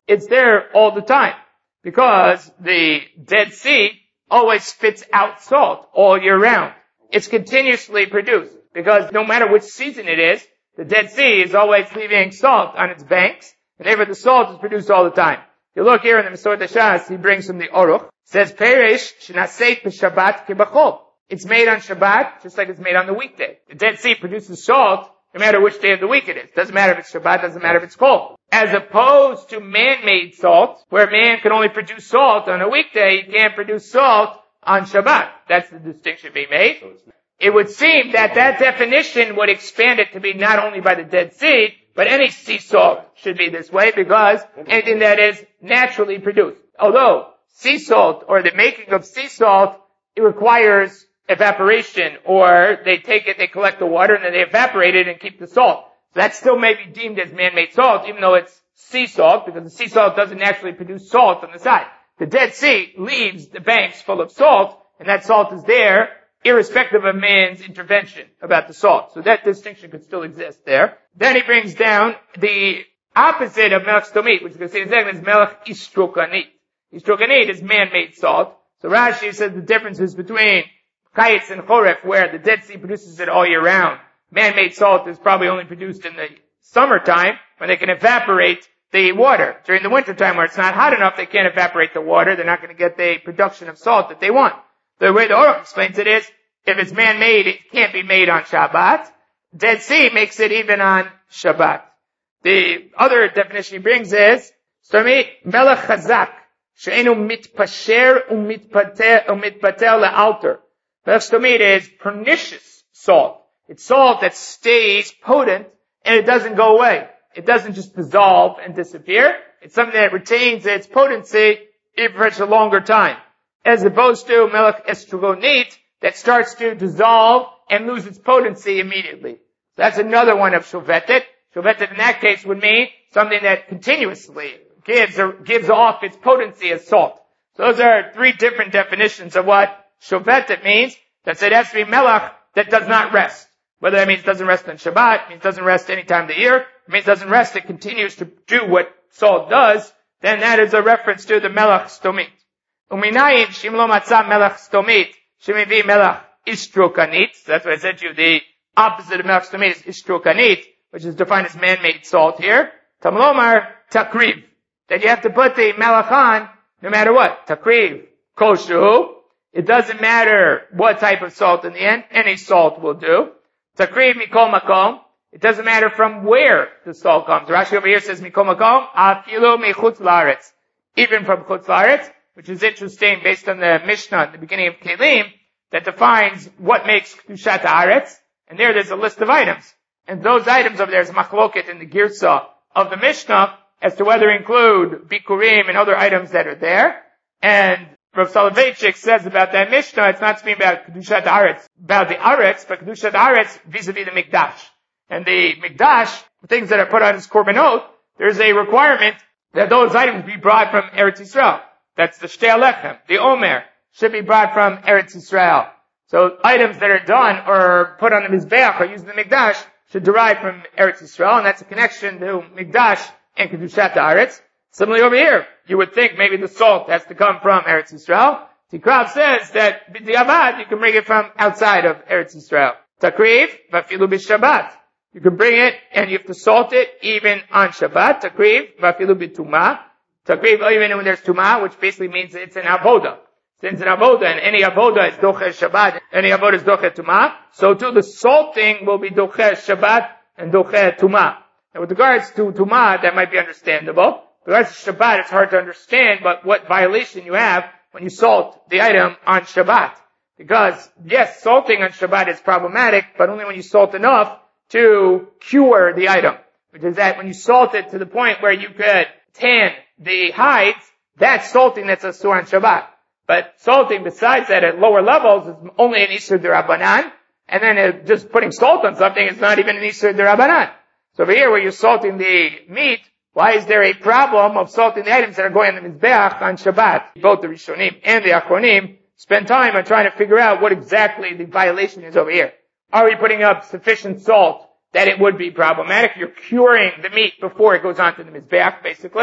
it's there all the time. Because the Dead Sea always spits out salt all year round. It's continuously produced. Because no matter which season it is, the Dead Sea is always leaving salt on its banks, and therefore the salt is produced all the time. If you look here in the Mesorah Shas, he brings from the Oruch, it says, Perish shenaseit b'Shabbat kibachol. It's made on Shabbat, just like it's made on the weekday. The Dead Sea produces salt, no matter which day of the week it is. Doesn't matter if it's Shabbat, doesn't matter if it's cold. As opposed to man-made salt, where man can only produce salt on a weekday, he can't produce salt on Shabbat. That's the distinction being made. It would seem that that definition would expand it to be not only by the Dead Sea, but any sea salt should be this way, because anything that is naturally produced. Although sea salt, or the making of sea salt, it requires evaporation, or they take it, they collect the water, and then they evaporate it and keep the salt. So that still may be deemed as man-made salt, even though it's sea salt, because the sea salt doesn't naturally produce salt on the side. The Dead Sea leaves the banks full of salt, and that salt is there, irrespective of man's intervention about the salt. So that distinction could still exist there. Then he brings down the opposite of Melech Stomit, which is going to say is Melech Istrokanit. Istrokanit is man-made salt. So Rashi says the difference is between Kayetz and Choref, where the Dead Sea produces it all year round. Man-made salt is probably only produced in the summertime, when they can evaporate the water. During the wintertime, where it's not hot enough, they can't evaporate the water. They're not going to get the production of salt that they want. The way the Oruch explains it is, if it's man-made, it can't be made on Shabbat. Dead Sea makes it even on Shabbat. The other definition he brings is, Stomit Melech Chazak, she'enu mitpasher umitpatel le'alter. Melech Stomit is pernicious salt. It's salt that stays potent, and it doesn't go away. It doesn't just dissolve and disappear. It's something that retains its potency even for such a longer time. As opposed to Melech Estrogonit, that starts to dissolve and lose its potency immediately. So that's another one of Shovetet. Shovetet in that case would mean something that continuously gives or gives off its potency as salt. So those are three different definitions of what Shovetet means. That it has to be Melech that does not rest. Whether that means it doesn't rest on Shabbat, it means it doesn't rest any time of the year, it means it doesn't rest, it continues to do what salt does, then that is a reference to the Melech Stomit. Uminayin shimlo matzah Melech Stomit, shemivi Melech Istrokanit. So that's what I said to you. The opposite of Melech Stomit is Istrokanit, which is defined as man-made salt here. Tamlomar Takriv. Then you have to put the Melech on, no matter what. Takriv. Koshu. It doesn't matter what type of salt in the end. Any salt will do. Takriv mikol makom. It doesn't matter from where the salt comes. Rashi over here says mikol makom, afilu mechutz laaretz. Even from chutz laaretz, which is interesting based on the Mishnah at the beginning of Kelim, that defines what makes kedushat haaretz. And there, there's a list of items. And those items over there is machloket in the girsa of the Mishnah as to whether include bikurim and other items that are there. And Rav Soloveitchik says about that Mishnah, it's not speaking about Kedushat Aretz, about the Aretz, but Kedushat Aretz vis-a-vis the Mikdash. And the Mikdash, the things that are put on his korbanot, there's a requirement that those items be brought from Eretz Yisrael. That's the Shtei Alechem, the Omer, should be brought from Eretz Yisrael. So items that are done or put on the Mizbeach or used in the Mikdash should derive from Eretz Yisrael, and that's a connection to Mikdash and Kedushat Aretz. Similarly over here, you would think maybe the salt has to come from Eretz Yisrael. Tikrav says that b'diavad, you can bring it from outside of Eretz Yisrael. Takriv, vafilu b'Shabbat. You can bring it and you have to salt it even on Shabbat. Takriv, vafilu b'tumah. Takriv, even when there's tumah, which basically means it's an avoda. Since an avoda, and any avoda is docher Shabbat, any avoda is docher tumah, so too the salting will be docher Shabbat and docher tumah. And with regards to tumah, that might be understandable. With regards to Shabbat, it's hard to understand, but what violation you have when you salt the item on Shabbat. Because, yes, salting on Shabbat is problematic, but only when you salt enough to cure the item. Which is that when you salt it to the point where you could tan the hides, that's salting that's asur on Shabbat. But salting besides that at lower levels is only an Isur D'Rabbanan, and then uh, just putting salt on something is not even an Isur D'Rabbanan. So over here where you're salting the meat, why is there a problem of salting the items that are going on the Mizbeach on Shabbat? Both the Rishonim and the Achronim spend time on trying to figure out what exactly the violation is over here. Are we putting up sufficient salt that it would be problematic? You're curing the meat before it goes onto the Mizbeach, basically.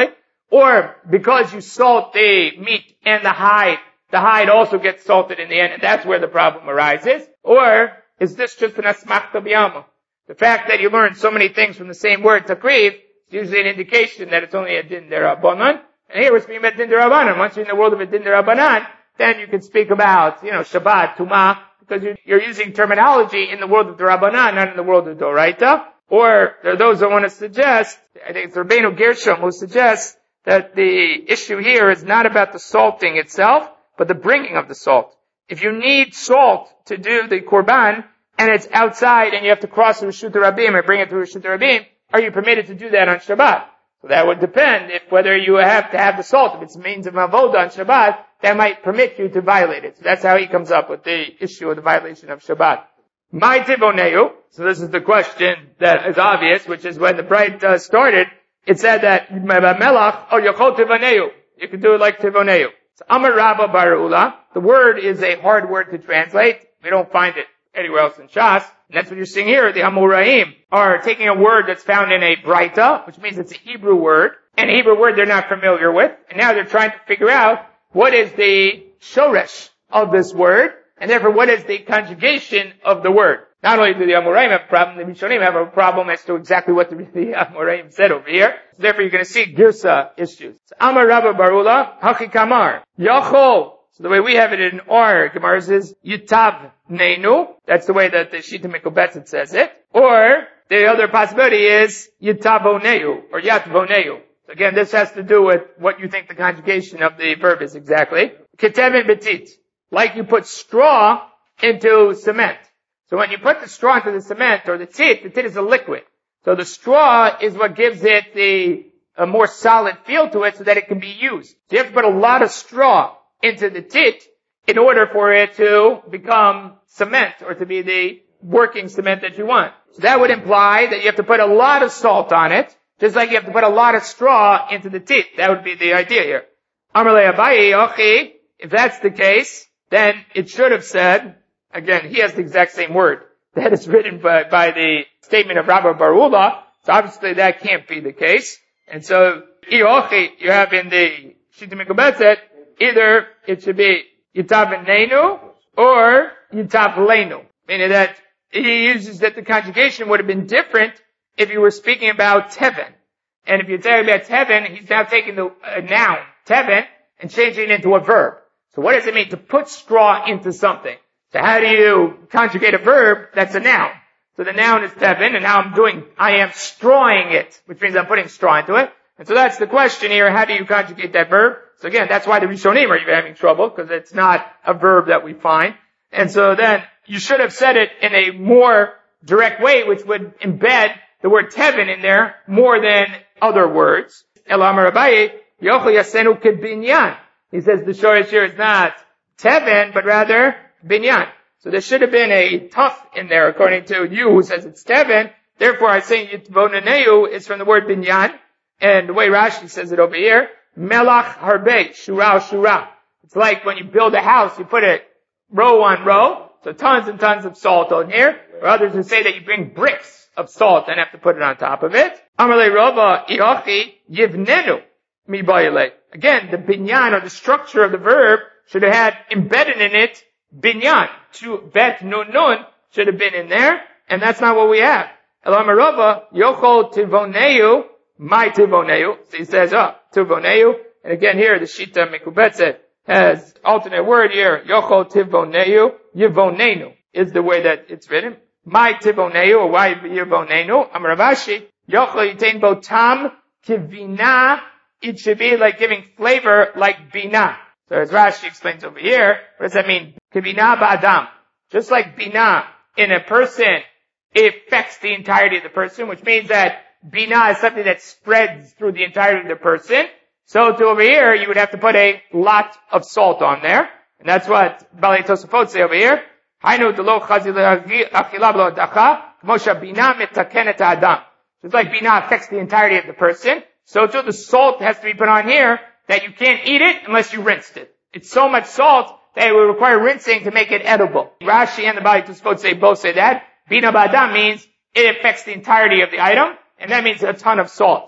or because you salt the meat and the hide, the hide also gets salted in the end, and that's where the problem arises? Or is this just an asmachta b'yama? The fact that you learn so many things from the same word, takriv, is usually an indication that it's only a din derabanan. And here we're speaking about din derabanan. Once you're in the world of a din derabanan, then you can speak about, you know, Shabbat, Tumah, because you're, you're using terminology in the world of derabanan, not in the world of doraita. Or there are those that want to suggest, I think it's Rabbeinu Gershom who suggests that the issue here is not about the salting itself, but the bringing of the salt. If you need salt to do the korban, and it's outside and you have to cross the Reshut Rabim or bring it to Reshut Rabim, are you permitted to do that on Shabbat? So that would depend if whether you have to have the salt. If it's means of avoda on Shabbat, that might permit you to violate it. So that's how he comes up with the issue of the violation of Shabbat. My tivoneu. So this is the question that is obvious, which is when the bride uh, started, it said that melach or yochol tivoneu. You can do it like tivoneu. So Amar Rabba Barula. The word is a hard word to translate. We don't find it anywhere else in Shas. And that's what you're seeing here. The Hamoraim are taking a word that's found in a Braita, which means it's a Hebrew word, and a Hebrew word they're not familiar with, and now they're trying to figure out what is the shoresh of this word, and therefore what is the conjugation of the word. Not only do the Hamoraim have a problem, the Rishonim have a problem as to exactly what the, the Hamoraim said over here. So therefore you're going to see Girsa issues. So Amar Rabba Barula, Haki Kamar, Yachol. So the way we have it in our Gemaras is Yitav Neinu. That's the way that the Shita Mikobetzet says it. Or the other possibility is Yitavoneu or Yatvoneu. So again, this has to do with what you think the conjugation of the verb is exactly. Ketevin Betit. Like you put straw into cement. So when you put the straw into the cement or the tit, the tit is a liquid. So the straw is what gives it the a more solid feel to it so that it can be used. So you have to put a lot of straw into the tit in order for it to become cement or to be the working cement that you want. So that would imply that you have to put a lot of salt on it, just like you have to put a lot of straw into the tit. That would be the idea here. Amarle Abaye, okay, if that's the case, then it should have said, again, he has the exact same word that is written by, by the statement of Rabba Barula, so obviously that can't be the case. And so, you have in the Shita Mikobetzet, either it should be Yitav Neinu or Yitav Leinu. Meaning that he uses that the conjugation would have been different if you were speaking about Teven. And if you're talking about Teven, he's now taking the uh, noun, Teven, and changing it into a verb. So what does it mean to put straw into something? So how do you conjugate a verb that's a noun? So the noun is Teven, and now I'm doing, I am strawing it, which means I'm putting straw into it. And so that's the question here, how do you conjugate that verb? So again, that's why the Rishonim are even having trouble, because it's not a verb that we find. And so then, you should have said it in a more direct way, which would embed the word Teven in there more than other words. Elamar Abaye, Yochel Yasenu Kebinyan. He says the shorish here is not Teven, but rather Binyan. So there should have been a tough in there, according to you, who says it's Teven. Therefore, I say Yitvonaneu is from the word Binyan. And the way Rashi says it over here, Melach Harbe, Shura Shura. It's like when you build a house, you put it row on row, so tons and tons of salt on here. Or others who say that you bring bricks of salt and have to put it on top of it. Amarle Rova Iochi Yivnenu Mibayale. Again, the binyan or the structure of the verb should have had embedded in it binyan. To bet nun nun should have been in there, and that's not what we have. Elamarova Yochol Tivoneu. My tivoneu. So he says, oh, tivoneu. And again here, the Shita Mikubetzet has alternate word here. Yochol tivoneu. Yivonenu is the way that it's written. My tivoneu, or why yivonenu. Amravashi. Yochol yitain bo tam kivina. It should be like giving flavor like bina. So as Rashi explains over here, what does that mean? Kivina ba'adam. Just like bina in a person, it affects the entirety of the person, which means that Bina is something that spreads through the entirety of the person. So to over here, you would have to put a lot of salt on there. And that's what Balei Tosafot say over here. Hainu delo chazil achila b'lo dacha, k'mosha bina mitakenet ha'adam. So it's like Bina affects the entirety of the person. So too, the salt has to be put on here that you can't eat it unless you rinsed it. It's so much salt that it would require rinsing to make it edible. Rashi and the Balei Tosafot say both say that. Bina ba'adam means it affects the entirety of the item. And that means a ton of salt.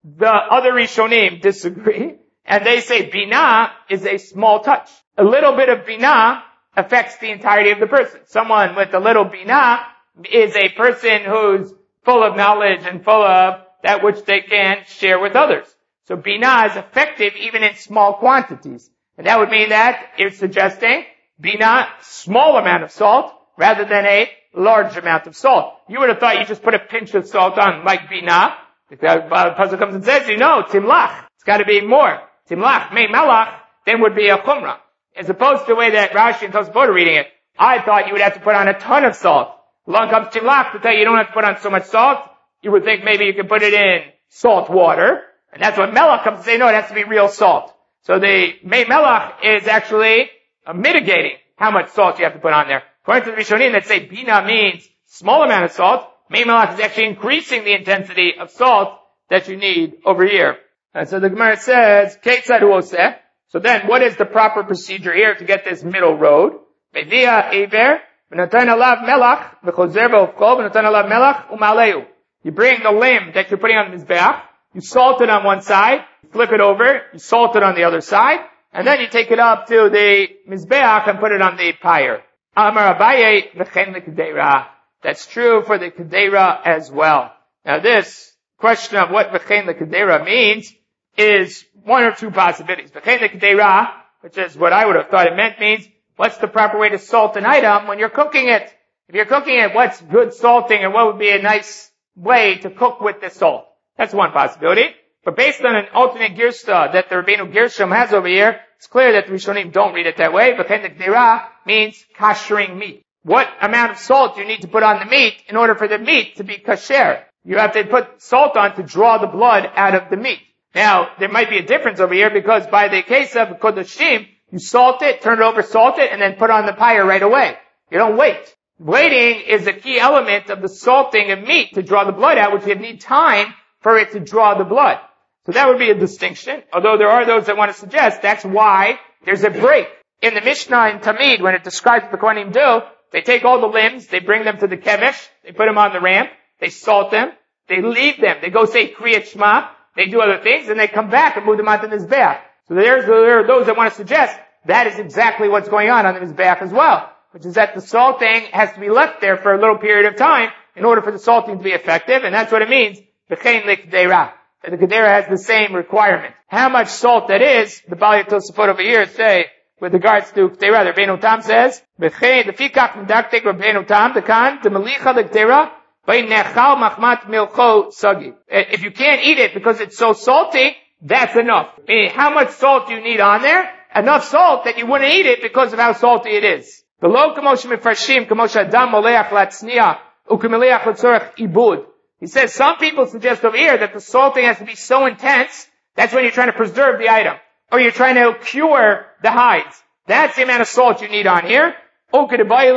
The other Rishonim disagree, and they say Binah is a small touch. A little bit of Binah affects the entirety of the person. Someone with a little Binah is a person who's full of knowledge and full of that which they can share with others. So Binah is effective even in small quantities. And that would mean that it's suggesting Binah, small amount of salt, rather than a large amount of salt. You would have thought you just put a pinch of salt on, like Binah. The puzzle comes and says, you know, Timlach. It's got to be more. Timlach, Mei Melach, then would be a Chumrah. As opposed to the way that Rashi and Tosafot are reading it, I thought you would have to put on a ton of salt. Along comes Timlach to tell you you don't have to put on so much salt. You would think maybe you could put it in salt water. And that's what Melach comes to say, no, it has to be real salt. So the Mei Melach is actually uh, mitigating how much salt you have to put on there. According to the Rishonim that say Binah means small amount of salt, Mei Melach is actually increasing the intensity of salt that you need over here. And so the Gemara says, Keitzad hu oseh. So then, what is the proper procedure here to get this middle road? Mevia Ever, v'natan alav melach, v'chozer v'ofkol, v'natan alav melach, u'maleu. You bring the limb that you're putting on the mizbeach, you salt it on one side, flip it over, you salt it on the other side, and then you take it up to the mizbeach and put it on the pyre. Amar Abaye, v'chen l'kedeira. That's true for the kedeira as well. Now this question of what v'chen l'kedeira means is one or two possibilities. V'chen l'kedeira, which is what I would have thought it meant, means what's the proper way to salt an item when you're cooking it? If you're cooking it, what's good salting and what would be a nice way to cook with the salt? That's one possibility. But based on an alternate girsa that the Rabbeinu Gershom has over here, it's clear that the Rishonim don't read it that way. V'chen l'kedeira means kashering meat. What amount of salt do you need to put on the meat in order for the meat to be kasher? You have to put salt on to draw the blood out of the meat. Now, there might be a difference over here because by the case of Kodoshim, you salt it, turn it over, salt it, and then put on the pyre right away. You don't wait. Waiting is a key element of the salting of meat to draw the blood out, which you need time for it to draw the blood. So that would be a distinction, although there are those that want to suggest that's why there's a break. In the Mishnah in Tamid, when it describes what the Kohanim do, they take all the limbs, they bring them to the kemesh, they put them on the ramp, they salt them, they leave them, they go say Kriyat Shema, they do other things, and they come back and move them onto the Mizbeach. So there's, there are those that want to suggest that is exactly what's going on on the Mizbeach as well, which is that the salting has to be left there for a little period of time in order for the salting to be effective, and that's what it means, V'chein l'kedeira. That the Kedera has the same requirement. How much salt that is, the Bali Tosafot over here say, with regards to Kedera, the Rabbeinu Tam says, V'chein, the fikach medaktek Rabbeinu Tam, the kan, the melicha the Kedera, v'nechal machmat milcho sagi. If you can't eat it because it's so salty, that's enough. Meaning, how much salt do you need on there? Enough salt that you wouldn't eat it because of how salty it is. Below kamosh mefarshim, kamosh adam moleach latzniya, ukemeleach latzorach ibud. He says some people suggest over here that the salting has to be so intense, that's when you're trying to preserve the item. Or you're trying to cure the hides. That's the amount of salt you need on here. Or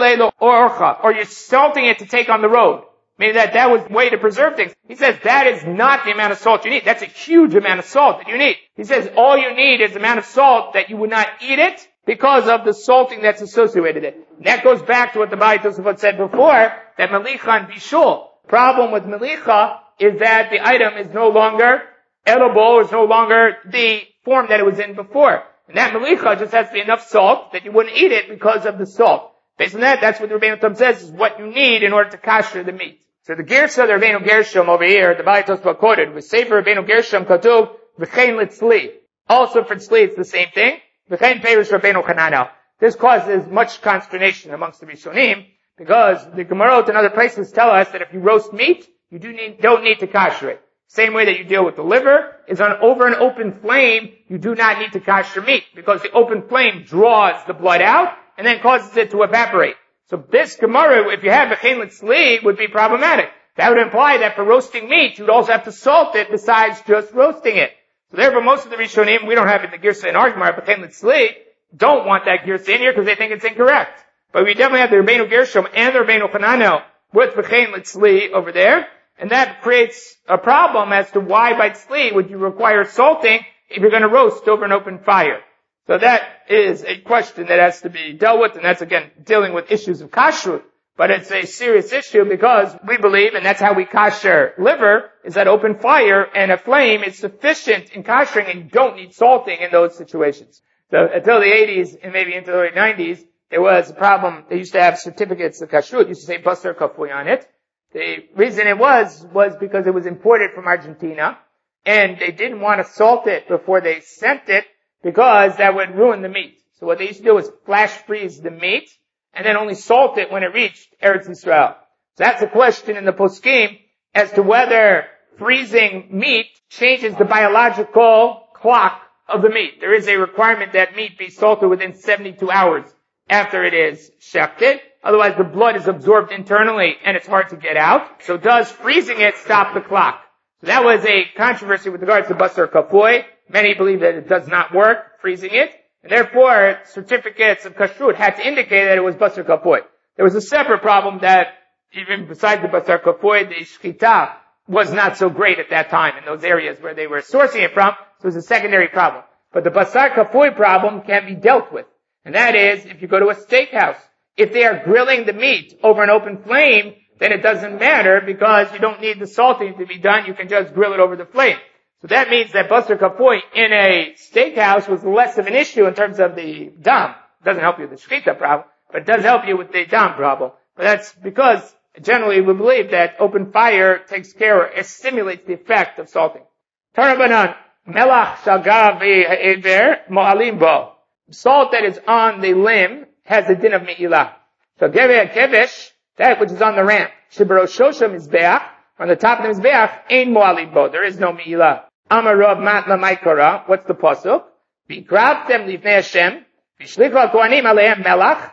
you're salting it to take on the road. Meaning that that was the way to preserve things. He says that is not the amount of salt you need. That's a huge amount of salt that you need. He says all you need is the amount of salt that you would not eat it because of the salting that's associated with it. And that goes back to what the Bali Tosafot said before, that melicha and bishul. Problem with melicha is that the item is no longer edible, is no longer the form that it was in before. And that melicha just has to be enough salt that you wouldn't eat it because of the salt. Based on that, that's what the Rabbeinu Tam says is what you need in order to kasher the meat. So the Gersa, the Rabbeinu Gershom over here, the Bali Tosafot quoted, with Sefer Rabbeinu Gershom katuv, v'chein litzli. Also for tzli, it's the same thing. V'chein perush Rabbeinu Chananel. This causes much consternation amongst the Rishonim, because the Gemarot and other places tell us that if you roast meat, you do need, don't need to kasher it. Same way that you deal with the liver is on over an open flame, you do not need to kasher meat, because the open flame draws the blood out and then causes it to evaporate. So this Gemara, if you have a v'chein litzli, would be problematic. That would imply that for roasting meat, you'd also have to salt it besides just roasting it. So therefore, most of the Rishonim, we don't have it in the Girsa in our Gemara, v'chein litzli, don't want that Girsa in here because they think it's incorrect. But we definitely have the Rabbeinu Gershom and the Rabbeinu Chananel with v'chein litzli over there. And that creates a problem as to why by tzli would you require salting if you're going to roast over an open fire. So that is a question that has to be dealt with, and that's again dealing with issues of kashrut. But it's a serious issue because we believe, and that's how we kosher liver, is that open fire and a flame is sufficient in koshering, and you don't need salting in those situations. So until the eighties and maybe into the early nineties, there was a problem. They used to have certificates of kashrut, used to say basar kafui on it. The reason it was, was because it was imported from Argentina, and they didn't want to salt it before they sent it because that would ruin the meat. So what they used to do was flash freeze the meat, and then only salt it when it reached Eretz Yisrael. So that's a question in the poskim as to whether freezing meat changes the biological clock of the meat. There is a requirement that meat be salted within seventy-two hours after it is shechted. Otherwise the blood is absorbed internally and it's hard to get out. So does freezing it stop the clock? So that was a controversy with regards to basar kafui. Many believe that it does not work, freezing it. And therefore, certificates of kashrut had to indicate that it was basar kafui. There was a separate problem that even besides the basar kafui, the shchita was not so great at that time in those areas where they were sourcing it from. So it was a secondary problem. But the basar kafui problem can be dealt with. And that is, if you go to a steakhouse, if they are grilling the meat over an open flame, then it doesn't matter because you don't need the salting to be done. You can just grill it over the flame. So that means that basar kafui in a steakhouse was less of an issue in terms of the dam. It doesn't help you with the shchita problem, but it does help you with the dam problem. But that's because generally we believe that open fire takes care, it stimulates the effect of salting. Tarabanan, melach shagav ve'ever mo'alim bo. Salt that is on the limb has the din of me'ilah. So geveh kevesh, that which is on the ramp, shibaroshosham mizbeach, on the top of the mizbeach, ein mo'alim bo. There is no me'ilah. Amar Rav Matla Maikara, what's the pasuk? V'krabtem livnei Hashem, v'shlichu al-kohanim alehem melach,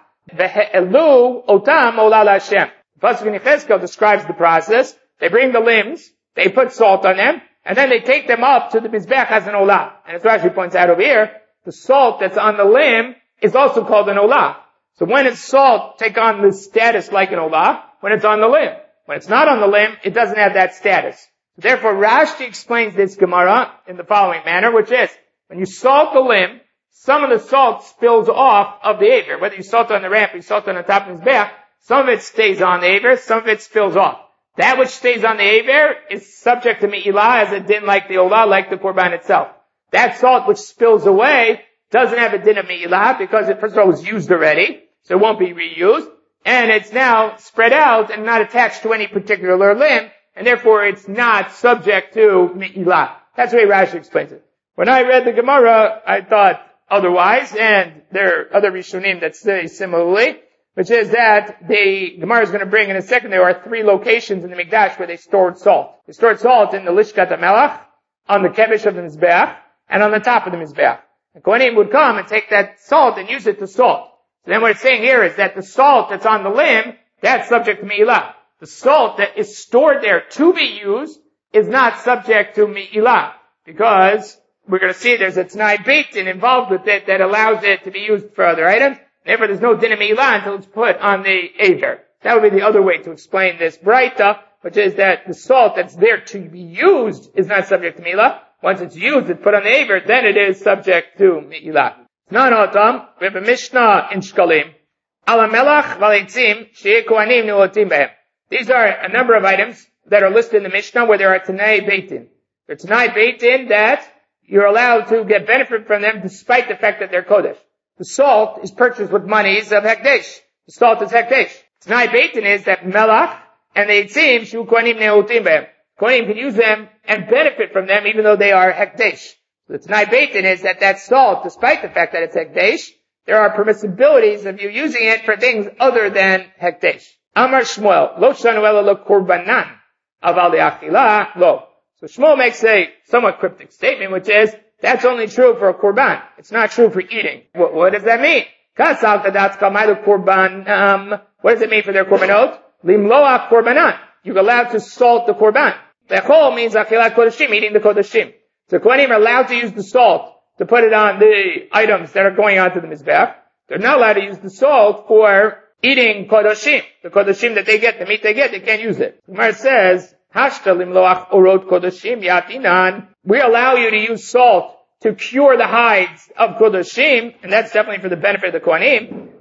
v'he'elu otam olal Hashem. The pasuk in Yechezkel describes the process. They bring the limbs, they put salt on them, and then they take them up to the mizbech as an olah. And as Rashi points out over here, the salt that's on the limb is also called an olah. So when it's salt, take on the status like an olah, when it's on the limb. When it's not on the limb, it doesn't have that status. Therefore, Rashi explains this Gemara in the following manner, which is, when you salt the limb, some of the salt spills off of the aver. Whether you salt on the ramp or you salt on the top of his back, some of it stays on the aver, some of it spills off. That which stays on the aver is subject to me'ilah as a din like the olah, like the korban itself. That salt which spills away doesn't have a din of me'ilah because it first of all was used already, so it won't be reused, and it's now spread out and not attached to any particular limb, and therefore it's not subject to me'ilah. That's the way Rashi explains it. When I read the Gemara, I thought otherwise, and there are other Rishonim that say similarly, which is that the Gemara is going to bring in a second, there are three locations in the Mikdash where they stored salt. They stored salt in the Lishkat HaMelach, on the Kevish of the Mizbeach, and on the top of the Mizbeach. The Kohanim would come and take that salt and use it to salt. So then what it's saying here is that the salt that's on the limb, that's subject to me'ilah. The salt that is stored there to be used is not subject to me'ilah, because we're going to see there's a T'nai Beitin involved with it that allows it to be used for other items. Therefore, there's no din of me'ilah until it's put on the aver. That would be the other way to explain this braita, which is that the salt that's there to be used is not subject to me'ilah. Once it's used, it's put on the aver, then it is subject to me'ilah. No, no, Tom. We have a Mishnah in Shkalim. Ala melach v'leitzim she'eh kohanim nuotim behem. These are a number of items that are listed in the Mishnah where there are T'nai Beitin. There are T'nai Beitin that you're allowed to get benefit from them despite the fact that they're Kodesh. The salt is purchased with monies of Hekdesh. The salt is Hekdesh. T'nai Beitin is that Melach and the Eitzim Shu Kohanim Neotim Behem. Kohanim can use them and benefit from them even though they are Hekdesh. The T'nai Beitin is that that salt, despite the fact that it's Hekdesh, there are permissibilities of you using it for things other than Hekdesh. Amar Shmuel, Lo Shanu Ela Lo Korbanan, Aval De'achila, Lo. So Shmuel makes a somewhat cryptic statement, which is, that's only true for a korban. It's not true for eating. What, what does that mean? Kasal kadatz kamaylu korban, um, what does it mean for their korbanot? Limloach korbanan. You're allowed to salt the korban. Bechol means achilat kodashim, eating the kodashim. So Kohanim are allowed to use the salt to put it on the items that are going onto the mizbech. They're not allowed to use the salt for eating kodashim. The kodashim that they get, the meat they get, they can't use it. Gemara says, Hashta limloach orot kodashim yatinan. We allow you to use salt to cure the hides of kodashim, and that's definitely for the benefit of the Kohanim.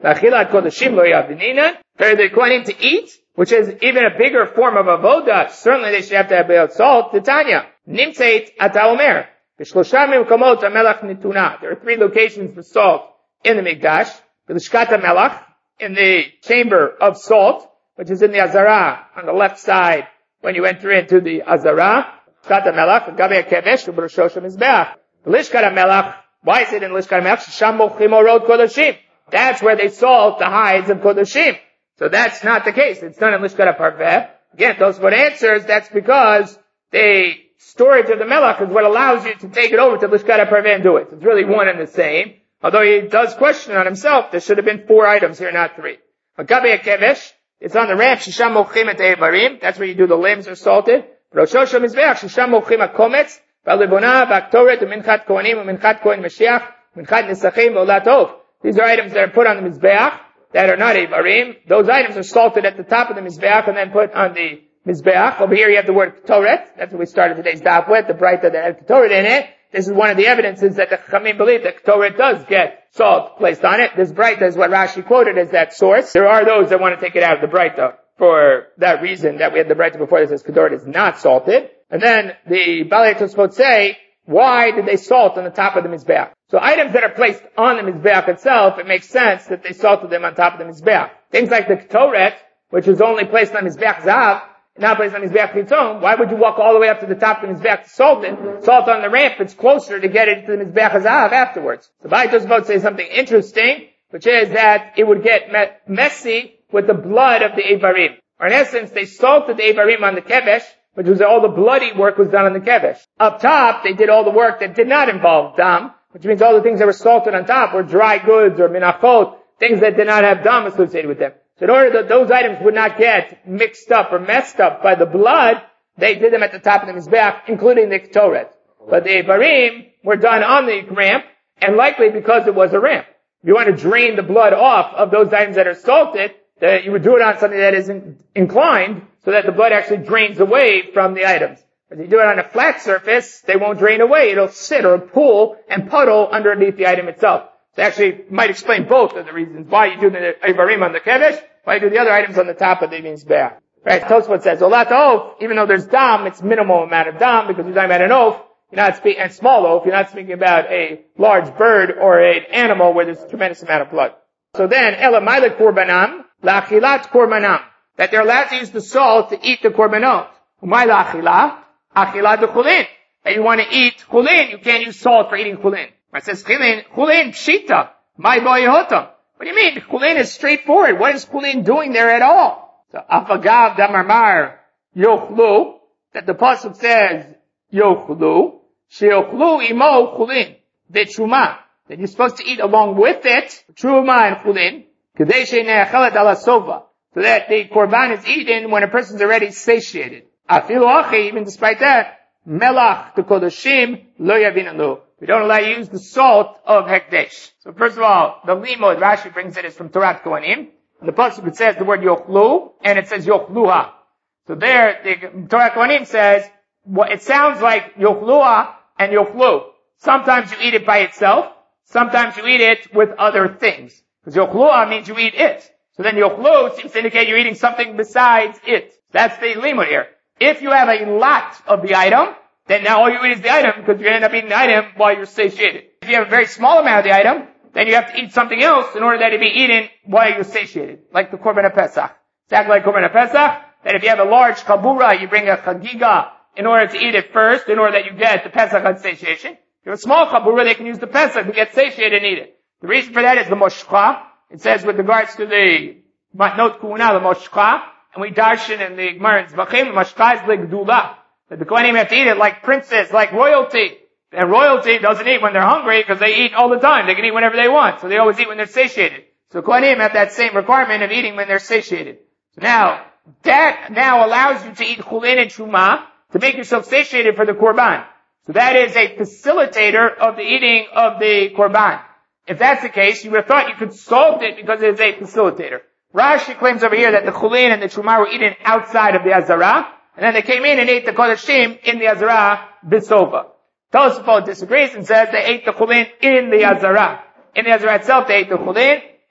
L'achilat kodashim lo yavdininan. For the Kohanim to eat, which is even a bigger form of avoda, certainly they should have to have a salt. Titania. Nimtzeit ata omer. B'shlosha mimkomot hamelach nituna. There are three locations for salt in the Mikdash. B'lishkat hamelach, in the chamber of salt, which is in the Azara, on the left side, when you enter into the Azara. Lishkat hamelach, gabe hakevesh, u'b'rosho shemizbeach. Lishkat hamelach, why is it in Lishkat hamelach? Sham mochim orot kodashim. That's where they salt the hides of kodashim. So that's not the case. It's done in Lishkat HaParveh. Again, Tosfot answers, that's because the storage of the melach is what allows you to take it over to Lishkat HaParveh and do it. It's really one and the same. Although he does question on himself, there should have been four items here, not three. Makabe HaKevesh, it's on the ramp, Shisham Mochim et Eivarim. That's where you do the limbs are salted. Rosh Hashanah Mizbeach, Shisham Mochim HaKometz, V'alibonah, V'aktoret, U'minchat Kohanim, U'minchat Kohen Mashiach, U'minchat Nisachim, V'olatov. These are items that are put on the Mizbeach that are not Eivarim. Those items are salted at the top of the Mizbeach and then put on the Mizbeach. Over here you have the word Ketoret. That's what we started today's daf with, the brighta that had Ketoret in it. This is one of the evidences that the Chachamim believe that Ketoret does get salt placed on it. This brighta is what Rashi quoted as that source. There are those that want to take it out of the brighta for that reason that we had the brighta before that says Ketoret is not salted. And then the Balei Tosfot say, why did they salt on the top of the Mizbeach? So items that are placed on the Mizbeach itself, it makes sense that they salted them on top of the Mizbeach. Things like the Ketoret, which is only placed on Mizbeach Zav, not placed on Mizbeach Chitzon, why would you walk all the way up to the top of the Mizbeach to salt it? Salt on the ramp, it's closer to get it to the Mizbeach Zav afterwards. The Balei Tosfot says something interesting, which is that it would get me- messy with the blood of the Eivarim. Or in essence, they salted the Eivarim on the Kevesh, which was all the bloody work was done on the Kevesh. Up top, they did all the work that did not involve Dam, which means all the things that were salted on top were dry goods or minachot, things that did not have Dam associated with them. So in order that those items would not get mixed up or messed up by the blood, they did them at the top of the Mizbeach, including the Ketoret. But the Eivarim were done on the ramp, and likely because it was a ramp. If you want to drain the blood off of those items that are salted, that you would do it on something that is in, inclined, so that the blood actually drains away from the items. If you do it on a flat surface, they won't drain away. It'll sit or pool and puddle underneath the item itself. So actually, might explain both of the reasons why you do the Eivarim on the Kevesh, why you do the other items on the top of the Mizbeach. Right, Tosfot says, Olat oaf, even though there's Dam, it's minimal amount of Dam, because you're talking about an oaf, you're not speaking, and small oaf, you're not speaking about a large bird or an animal where there's a tremendous amount of blood. So then, Ela Mailet Korbanam, La'achilat Korbanam, that they're allowed to use the salt to eat the korbanot. Umay la'achilah, achilah de chulin. That you want to eat chulin, you can't use salt for eating chulin. It says chulin, chulin pshita, my boyehotam. What do you mean? Chulin is straightforward. What is chulin doing there at all? So afagav damarmar yochlu, that the pasuk says yochlu, sheyochlu imo chulin, betruma. That you're supposed to eat along with it, truma and chulin, kadei she'ne'achelet ala sova. So that the korban is eaten when a person's already satiated. Afilu achi, even despite that, melach to kodashim lo yavinanu. We don't allow you to use the salt of hekdesh. So first of all, the limud Rashi brings it is from Torah Kohanim. And the pasuk it says the word yochlu, and it says yochluha. So there, the Torah Kohanim says, well, it sounds like yochluha and yochlu. Sometimes you eat it by itself. Sometimes you eat it with other things. Because yochluha means you eat it. So then yochlu seems to indicate you're eating something besides it. That's the limud here. If you have a lot of the item, then now all you eat is the item because you're going to end up eating the item while you're satiated. If you have a very small amount of the item, then you have to eat something else in order that it be eaten while you're satiated. Like the Korban HaPesach. Exactly like Korban HaPesach, that if you have a large kabura, you bring a chagiga in order to eat it first, in order that you get the Pesach on satiation. If you have a small kabura, they can use the Pesach to get satiated and eat it. The reason for that is the moshcha. It says with regards to the matnot kuhuna, the moshcha, and we darshan in the Gemara in Zvachim, the moshcha is legdula. That the Kohanim have to eat it like princes, like royalty. And royalty doesn't eat when they're hungry because they eat all the time. They can eat whenever they want. So they always eat when they're satiated. So Kohanim have that same requirement of eating when they're satiated. So now, that now allows you to eat chulin and truma to make yourself satiated for the korban. So that is a facilitator of the eating of the korban. If that's the case, you would have thought you could salt it because it is a facilitator. Rashi claims over here that the chulin and the truma were eaten outside of the Azara, and then they came in and ate the kodashim in the Azara bisova. Tosafot disagrees and says they ate the chulin in the Azara. In the Azara itself, they ate the chulin.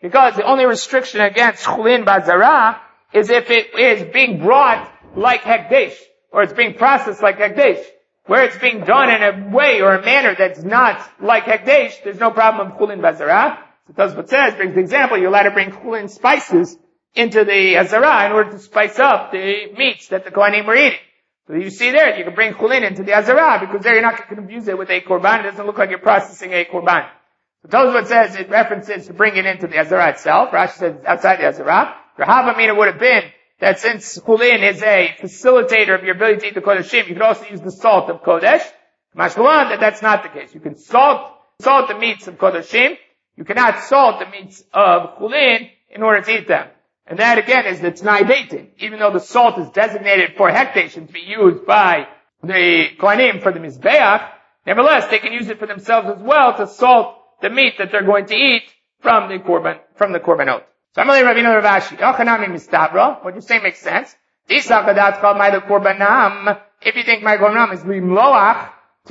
because the only restriction against chulin bazara is if it is being brought like hekdesh, or it's being processed like hekdesh. Where it's being done in a way or a manner that's not like hekdesh, there's no problem of chulin bazara. So Tosfot says, brings the example, you're allowed to bring chulin spices into the azara in order to spice up the meats that the kohanim were eating. So you see there, you can bring chulin into the azara, because there you're not going to confuse it with a korban. It doesn't look like you're processing a korban. So Tosfot says it references to bring it into the azara itself. Rashi says it's outside the azara. Rahava Mina would have been that since chulin is a facilitator of your ability to eat the kodeshim, you could also use the salt of kodesh. Mashmalan, that that's not the case. You can salt, salt the meats of kodeshim. You cannot salt the meats of chulin in order to eat them. And that again is the T'nai Beitin. Even though the salt is designated for hekdesh and to be used by the kohanim for the mizbeach, nevertheless they can use it for themselves as well to salt the meat that they're going to eat from the korban, from the korbanot. So I'm going to Ravina Ravashi. Yochanami mistabra. What you say makes sense. Disakadat called my the korbanam. If you think my korbanam is limloach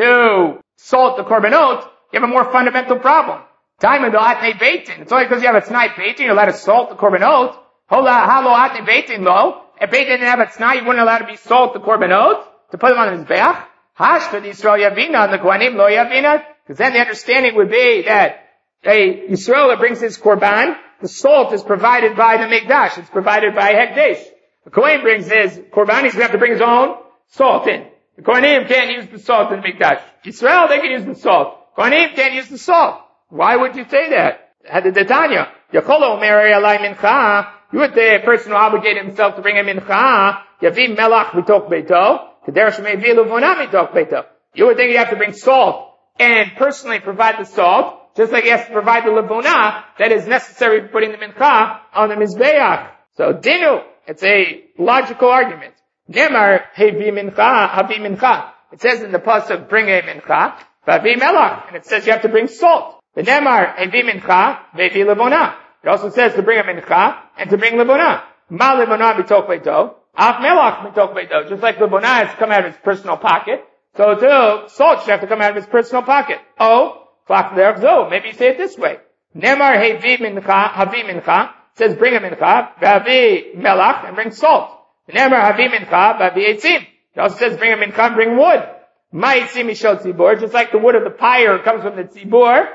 to salt the korbanot, you have a more fundamental problem. Time of the atnei beitin. It's only because you have a t'nai beitin, you're allowed to salt the korbanot. Hola, halo atnei beitin lo. If beitin didn't have a t'nai, you wouldn't allow to be salt the korbanot to put them on his beach. Hashta Yisrael yavina, and the kohanim lo yavina. Because then the understanding would be that a Yisrael that brings his korban, the salt is provided by the mikdash. It's provided by hekdesh. The kohen brings his korban, he's going to have to bring his own salt in. The kohanim can't use the salt in the mikdash. Yisrael, they can use the salt. Kohanim can't use the salt. Why would you say that? Had the Detanya. Yacholo meri alai mincha. You would say a person who obligated himself to bring a mincha. Yavim melach mitok beito. Kedersh mevi luvona mitok beito. You would think you have to bring salt and personally provide the salt, just like he has to provide the levona that is necessary for putting the mincha on the mizbeach. So dinu, it's a logical argument. Nemar hevi mincha, havi mincha. It says in the pasuk, bring a mincha, vavi melach, and it says you have to bring salt. The nemar hevi mincha, vevi levona. It also says to bring a mincha and to bring levona. Ma levona mitok beito, af melach mitok beito. Just like levona has to come out of his personal pocket, so too, salt should have to come out of his personal pocket. Oh, maybe you say it this way. Nemar hevi mincha, havi mincha, says bring a mincha, vavi melach, and bring salt. Nemar havi mincha, vavi etzim. It also says bring a mincha and bring wood. Ma etzim mishal tzibur, just like the wood of the pyre comes from the tzibur,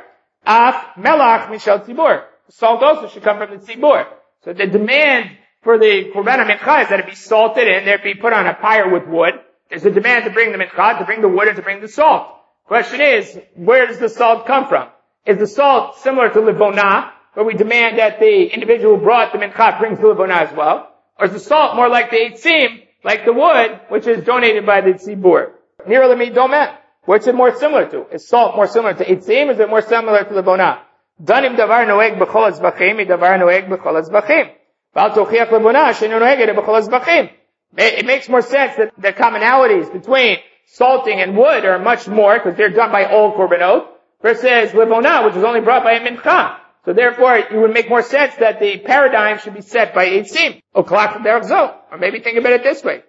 af melach mishal tzibur. Salt also should come from the tzibur. So the demand for the korban mincha is that it be salted and there be put on a pyre with wood. There's a demand to bring the mincha, to bring the wood, and to bring the salt. Question is, where does the salt come from? Is the salt similar to levona, where we demand that the individual who brought the mincha brings the levona as well? Or is the salt more like the eitzim, like the wood, which is donated by the tzibur? Nira lemi domen. What's it more similar to? Is salt more similar to eitzim, or is it more similar to levona? Danim davar noeg b'chol azbachim, davar noeg b'chol azbachim. Val tochiach levona, shenu noeged b'chol azbachim. It makes more sense that the commonalities between salting and wood are much more, because they're done by all korbanot, versus levona, which is only brought by a mincha. So therefore, it would make more sense that the paradigm should be set by eitzim. Or maybe think about it this way.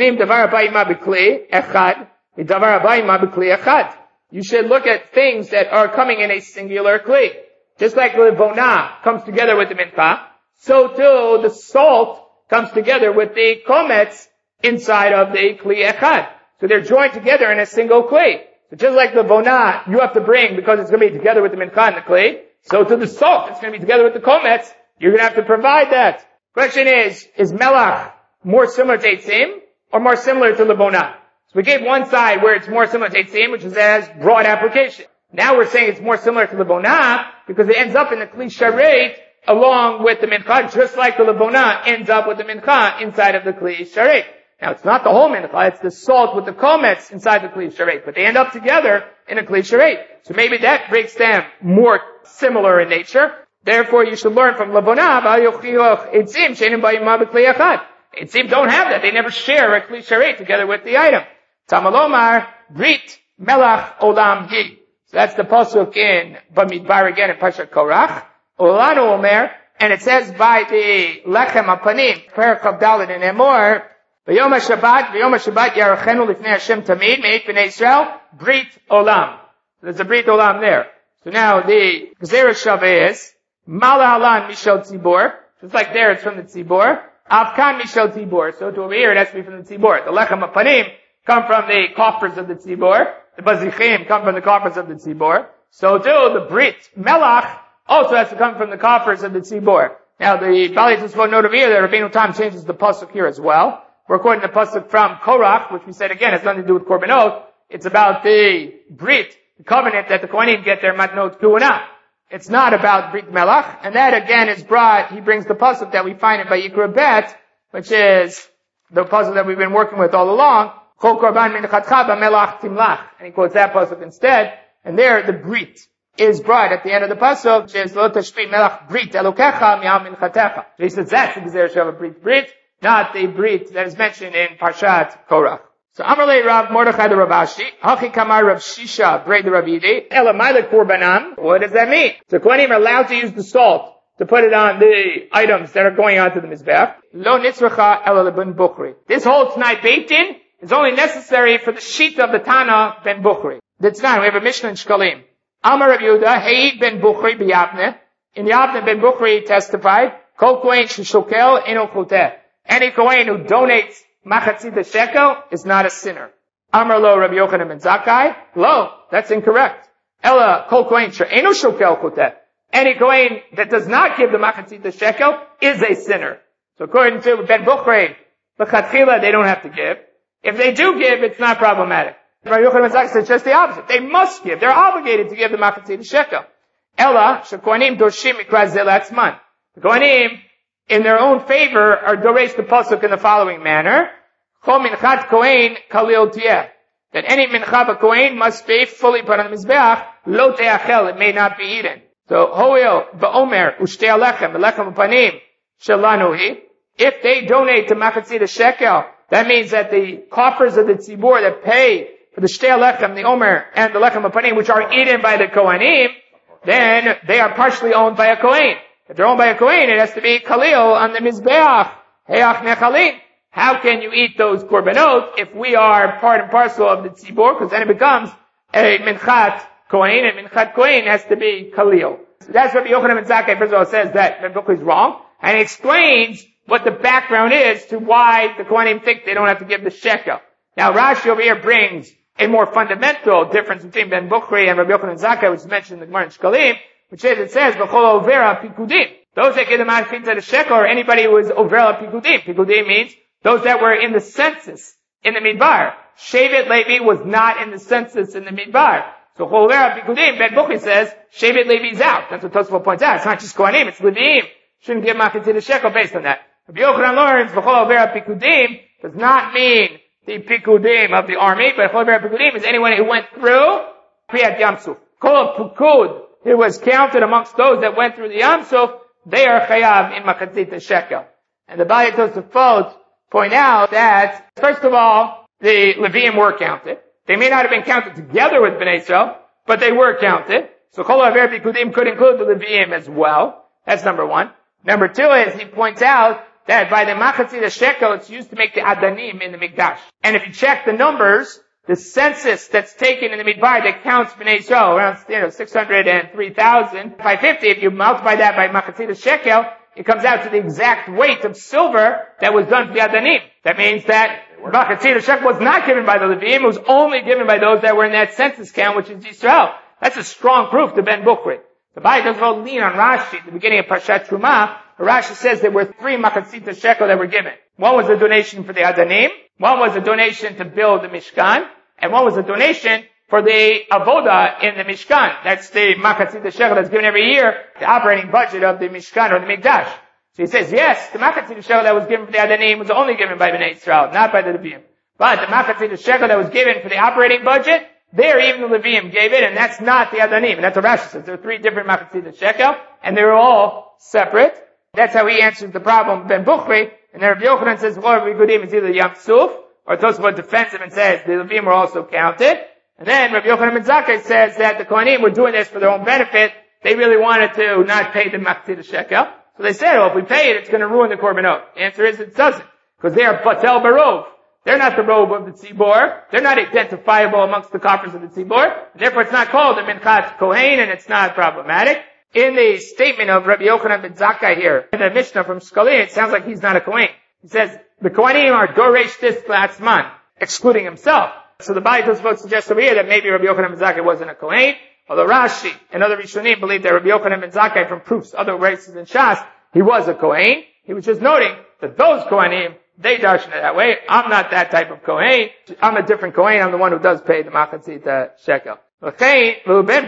You should look at things that are coming in a singular kli. Just like levona comes together with the mincha, so too the salt comes together with the komets inside of the kli echad. So they're joined together in a single kli. So just like the bona you have to bring because it's going to be together with the mincha and the kli, so to the salt it's going to be together with the komets, you're going to have to provide that. Question is, is melach more similar to eitzim or more similar to the bona? So we gave one side where it's more similar to eitzim, which is as broad application. Now we're saying it's more similar to the bona because it ends up in the kli sharet along with the mincha, just like the levona ends up with the mincha inside of the kli sharet. Now it's not the whole mincha, it's the salt with the komets inside the kli sharet, but they end up together in a kli sharet. So maybe that makes them more similar in nature. Therefore you should learn from levona, eitzim Eitzim don't have that, they never share a kli sharet together with the item. Tamalomar, Brit, Melach, Olam, Gi. So that's the pasuk in Bamidbar again in Parshat Korach. Olanu Omer, and it says by the Lechem Apanim, Perek Abdalad and Emor, V'yom HaShabbat, V'yom HaShabbat Yarachenu Lifnei Hashem Tamid, Me'et B'nei Yisrael, Brit Olam. There's a Brit Olam there. So now the Gzera Shav is Mala halan mishal tzibor. Just like there, it's from the tzibor. Afkan mishal tzibor. So to over here, it has to be from the tzibor. The lechem apanim come from the coffers of the tzibor. The bazichim come from the coffers of the tzibor. So too, the brit melach also has to come from the coffers of the tzibor. Now, the Bali Tosfot note over here that Rabbeinu Tam changes the pasuk here as well. We're quoting the pasuk from Korach, which we said again has nothing to do with korbanot. It's about the brit, the covenant that the Kohanim get their matnot ku'ana. It's not about brit melach, and that again is brought. He brings the pasuk that we find in Vayikra Bet, which is the pasuk that we've been working with all along. Chol korban minchatcha b'melach timlach, and he quotes that pasuk instead. And there, the brit is brought at the end of the pasuk, which is lo tashpit melach brit elokecha mi'al minchatecha. He says that's the gzera shel brit brit, not the brit that is mentioned in Parshat Korach. So Amalei Rav Mordechai the Ravashi, Hachi Kamar Rav Shisha Brei the Ravidi, Elamayla Korbanam. What does that mean? So Kohanim are allowed to use the salt to put it on the items that are going onto the Mizbech. Lo Nitzracha Ela Ben Bukhri. This whole T'nai Beitin is only necessary for the sheet of the Tana Ben Bukhri. That's not. We have a Mishnah in Shkalim. Amar Rav Yehuda, Heid Ben Bukhri b'Yavne. In Yavne Ben Bukhri testified, Kol Kohen Shishokel Eno Choteh. Any Kohen who donates Machatzit shekel is not a sinner. Amar lo Rabbi Yochanan ben Zakkai. Lo, that's incorrect. Ella kol kohen she'enu shokel choteh. Any kohen that does not give the Machatzit shekel is a sinner. So according to Ben Bukhri, l'chatchila they don't have to give. If they do give, it's not problematic. Rabbi Yochanan ben Zakkai says just the opposite. They must give. They're obligated to give the Machatzit shekel. Ella she'kohanim dorshim mikra zeh la'atzman. The kohanim in their own favor are doresh the pasuk in the following manner: Chol minchat kohen kalil tieh. That any mincha b'kohen must be fully put on the mizbeach. Lo teachel, it may not be eaten. So hoil ba'omer ushtei alechem alechem upanim shelanuhi. If they donate to machatzit shekel, that means that the coffers of the tzibur that pay for the shtei alechem, the omer, and the lechem upanim, which are eaten by the kohanim, then they are partially owned by a kohen. If they're owned by a kohen, it has to be kalil on the mizbeach. Heach nechalin. How can you eat those korbanot if we are part and parcel of the tzibor? Because then it becomes a minchat kohen, and minchat kohen has to be kalil. So that's what Yochanan ben Zakkai, first of all, says that Ben Bukhri is wrong, and he explains what the background is to why the kohanim think they don't have to give the shekel. Now Rashi over here brings a more fundamental difference between Ben Bukhri and Rabbi Yochanan ben Zakkai, which is mentioned in the Gemara in Shkalim, which is, it says, B'chol overa pikudim. Those that give the machatzit the shekel are anybody who is overa pikudim. Pikudim means those that were in the census in the Midbar. Shevet Levi was not in the census in the Midbar. So Chol overa pikudim, Ben Bukhri says, Shevet Levi is out. That's what Tosfot points out. It's not just Kohanim, it's Leviim. Shouldn't give machatzit the shekel based on that. Rabbi Yochanan learns, B'chol overa pikudim does not mean the pikudim of the army, but Chol overa pikudim is anyone who went through Kriyat Yamsuf. Kol pukud, it was counted amongst those that went through the Yam Suf, they are chayav in machatzit shekel. And the Bali Tosfot point out that, first of all, the Leviim were counted. They may not have been counted together with Bnei Yisrael, but they were counted. So Kol Haver Pikudim could include the Leviim as well. That's number one. Number two is, he points out that by the machatzit shekel, it's used to make the Adanim in the Mikdash. And if you check the numbers, the census that's taken in the Midbar that counts Bnei Yisrael, around, you know, six hundred three thousand five hundred fifty, if you multiply that by machatzit shekel, it comes out to the exact weight of silver that was done for the Adanim. That means that machatzit shekel was not given by the Leviim, it was only given by those that were in that census count, which is Yisrael. That's a strong proof to Ben Bukhri. The Bible doesn't all lean on Rashi at the beginning of Parshat Trumah. Rashi says there were three machatzit shekel that were given. One was a donation for the Adanim, one was a donation to build the Mishkan, and one was a donation for the Avoda in the Mishkan. That's the machatzit shekel that's given every year, the operating budget of the Mishkan or the Mikdash. So he says, yes, the machatzit shekel that was given for the Adanim was only given by Bnei Yisrael, not by the Leviim. But the machatzit shekel that was given for the operating budget, there even the Leviim gave it, and that's not the Adanim. And that's what Rashi says. There are three different machatzit shekel, and they're all separate. That's how he answers the problem of Ben Bukhri. And then Rabbi Yochanan says, well, Rabbi Gudim is either Yam Suf, or Tosfot defends him and says the Leviim were also counted. And then Rabbi Yochanan ben Zakkai says that the Kohanim were doing this for their own benefit. They really wanted to not pay the machatzit shekel. So they said, well, if we pay it, it's going to ruin the korbanot. The answer is it doesn't. Because they are batel barov. They're not the robe of the tzibor. They're not identifiable amongst the coffers of the tzibor. Therefore, it's not called a minchat kohen, and it's not problematic. in the statement of Rabbi Yochanan ben Zakkai here, in the Mishnah from Scalia, it sounds like he's not a Kohen. He says, the Kohanim are Doresh this Latzman, excluding himself. So the Bali Tosfot suggests over here that maybe Rabbi Yochanan ben Zakkai wasn't a Kohen, although Rashi and other Rishonim believe that Rabbi Yochanan ben Zakkai, from proofs other races in Shas, he was a Kohen. He was just noting that those Kohanim, they darshan it that way. I'm not that type of Kohen. I'm a different Kohen. I'm the one who does pay the Machatzit shekel. Because according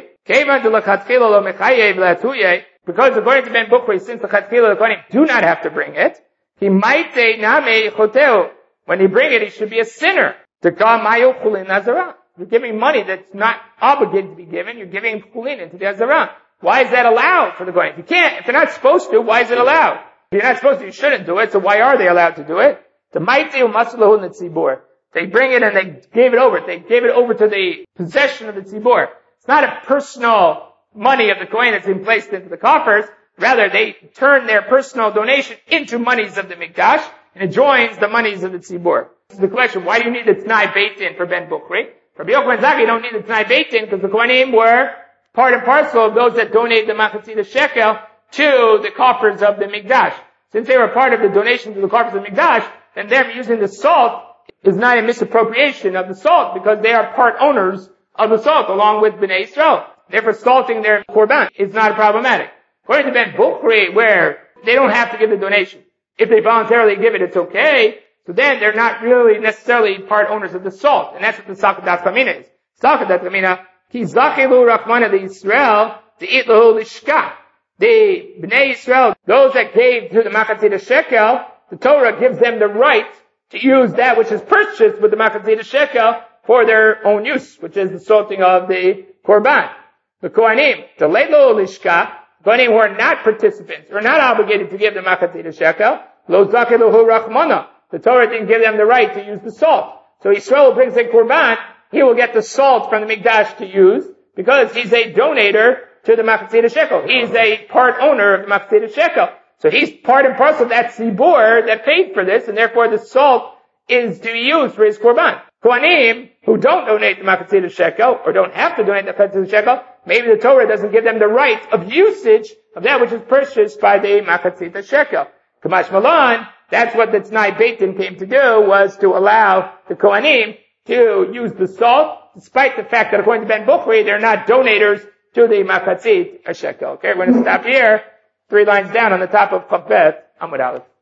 to Ben Bukhri, since the Chatfila the Kohanim do not have to bring it, he might say, Name choteu. When he bring it, he should be a sinner. To call mayu chulin azara. You're giving money that's not obligated to be given. You're giving chulin into the azara. Why is that allowed for the Kohen? If you can't, if they're not supposed to, why is it allowed? If you're not supposed to, you shouldn't do it. So why are they allowed to do it? The maitiu masalahu netzibur. They bring it and they gave it over. They gave it over to the possession of the tzibur. It's not a personal money of the Kohen that's been placed into the coffers. Rather, they turn their personal donation into monies of the Mikdash, and it joins the monies of the tzibur. This is the question: why do you need the T'nai Beit Din for Ben Bukhri? For Rabbi Yochanan ben Zakkai, you don't need the T'nai Beit Din because the Kohanim were part and parcel of those that donated the Machatzit shekel to the coffers of the Mikdash. Since they were part of the donation to the coffers of the Mikdash, then them using the salt is not a misappropriation of the salt because they are part owners of the salt along with Bnei Israel. Therefore, salting their korban is not problematic. According to Ben Bukhri, where they don't have to give the donation. If they voluntarily give it, it's okay. So then they're not really necessarily part owners of the salt. And that's what the Sakadat Kamina is. Sakadat Kamina, ki zachilu rachmana the Israel, the itlahu lishka. The Bnei Israel, those that gave to the Machatzit shekel, the Torah gives them the right to use that which is purchased with the Machatzit shekel for their own use, which is the salting of the korban. The Kohanim, the leilo lishka, Kohanim who are not participants, are not obligated to give the Machatzit shekel, lo zachiluhu rachmana. The Torah didn't give them the right to use the salt. So Yisrael brings a korban, he will get the salt from the Mikdash to use, because he's a donator to the Machatzit shekel. He's a part owner of the Machatzit shekel. So he's part and parcel of that tzibur that paid for this, and therefore the salt is to be used for his korban. Kohanim, who don't donate the Machatzit shekel, or don't have to donate the Machatzit shekel, maybe the Torah doesn't give them the right of usage of that which is purchased by the Machatzit shekel. Kamash Malan, that's what the T'nai Beit Din came to do, was to allow the Kohanim to use the salt, despite the fact that according to Ben Bukhri, they're not donators to the Machatzit shekel. Okay, we're going to stop here. Three lines down on the top of Chafet Amud Aleph.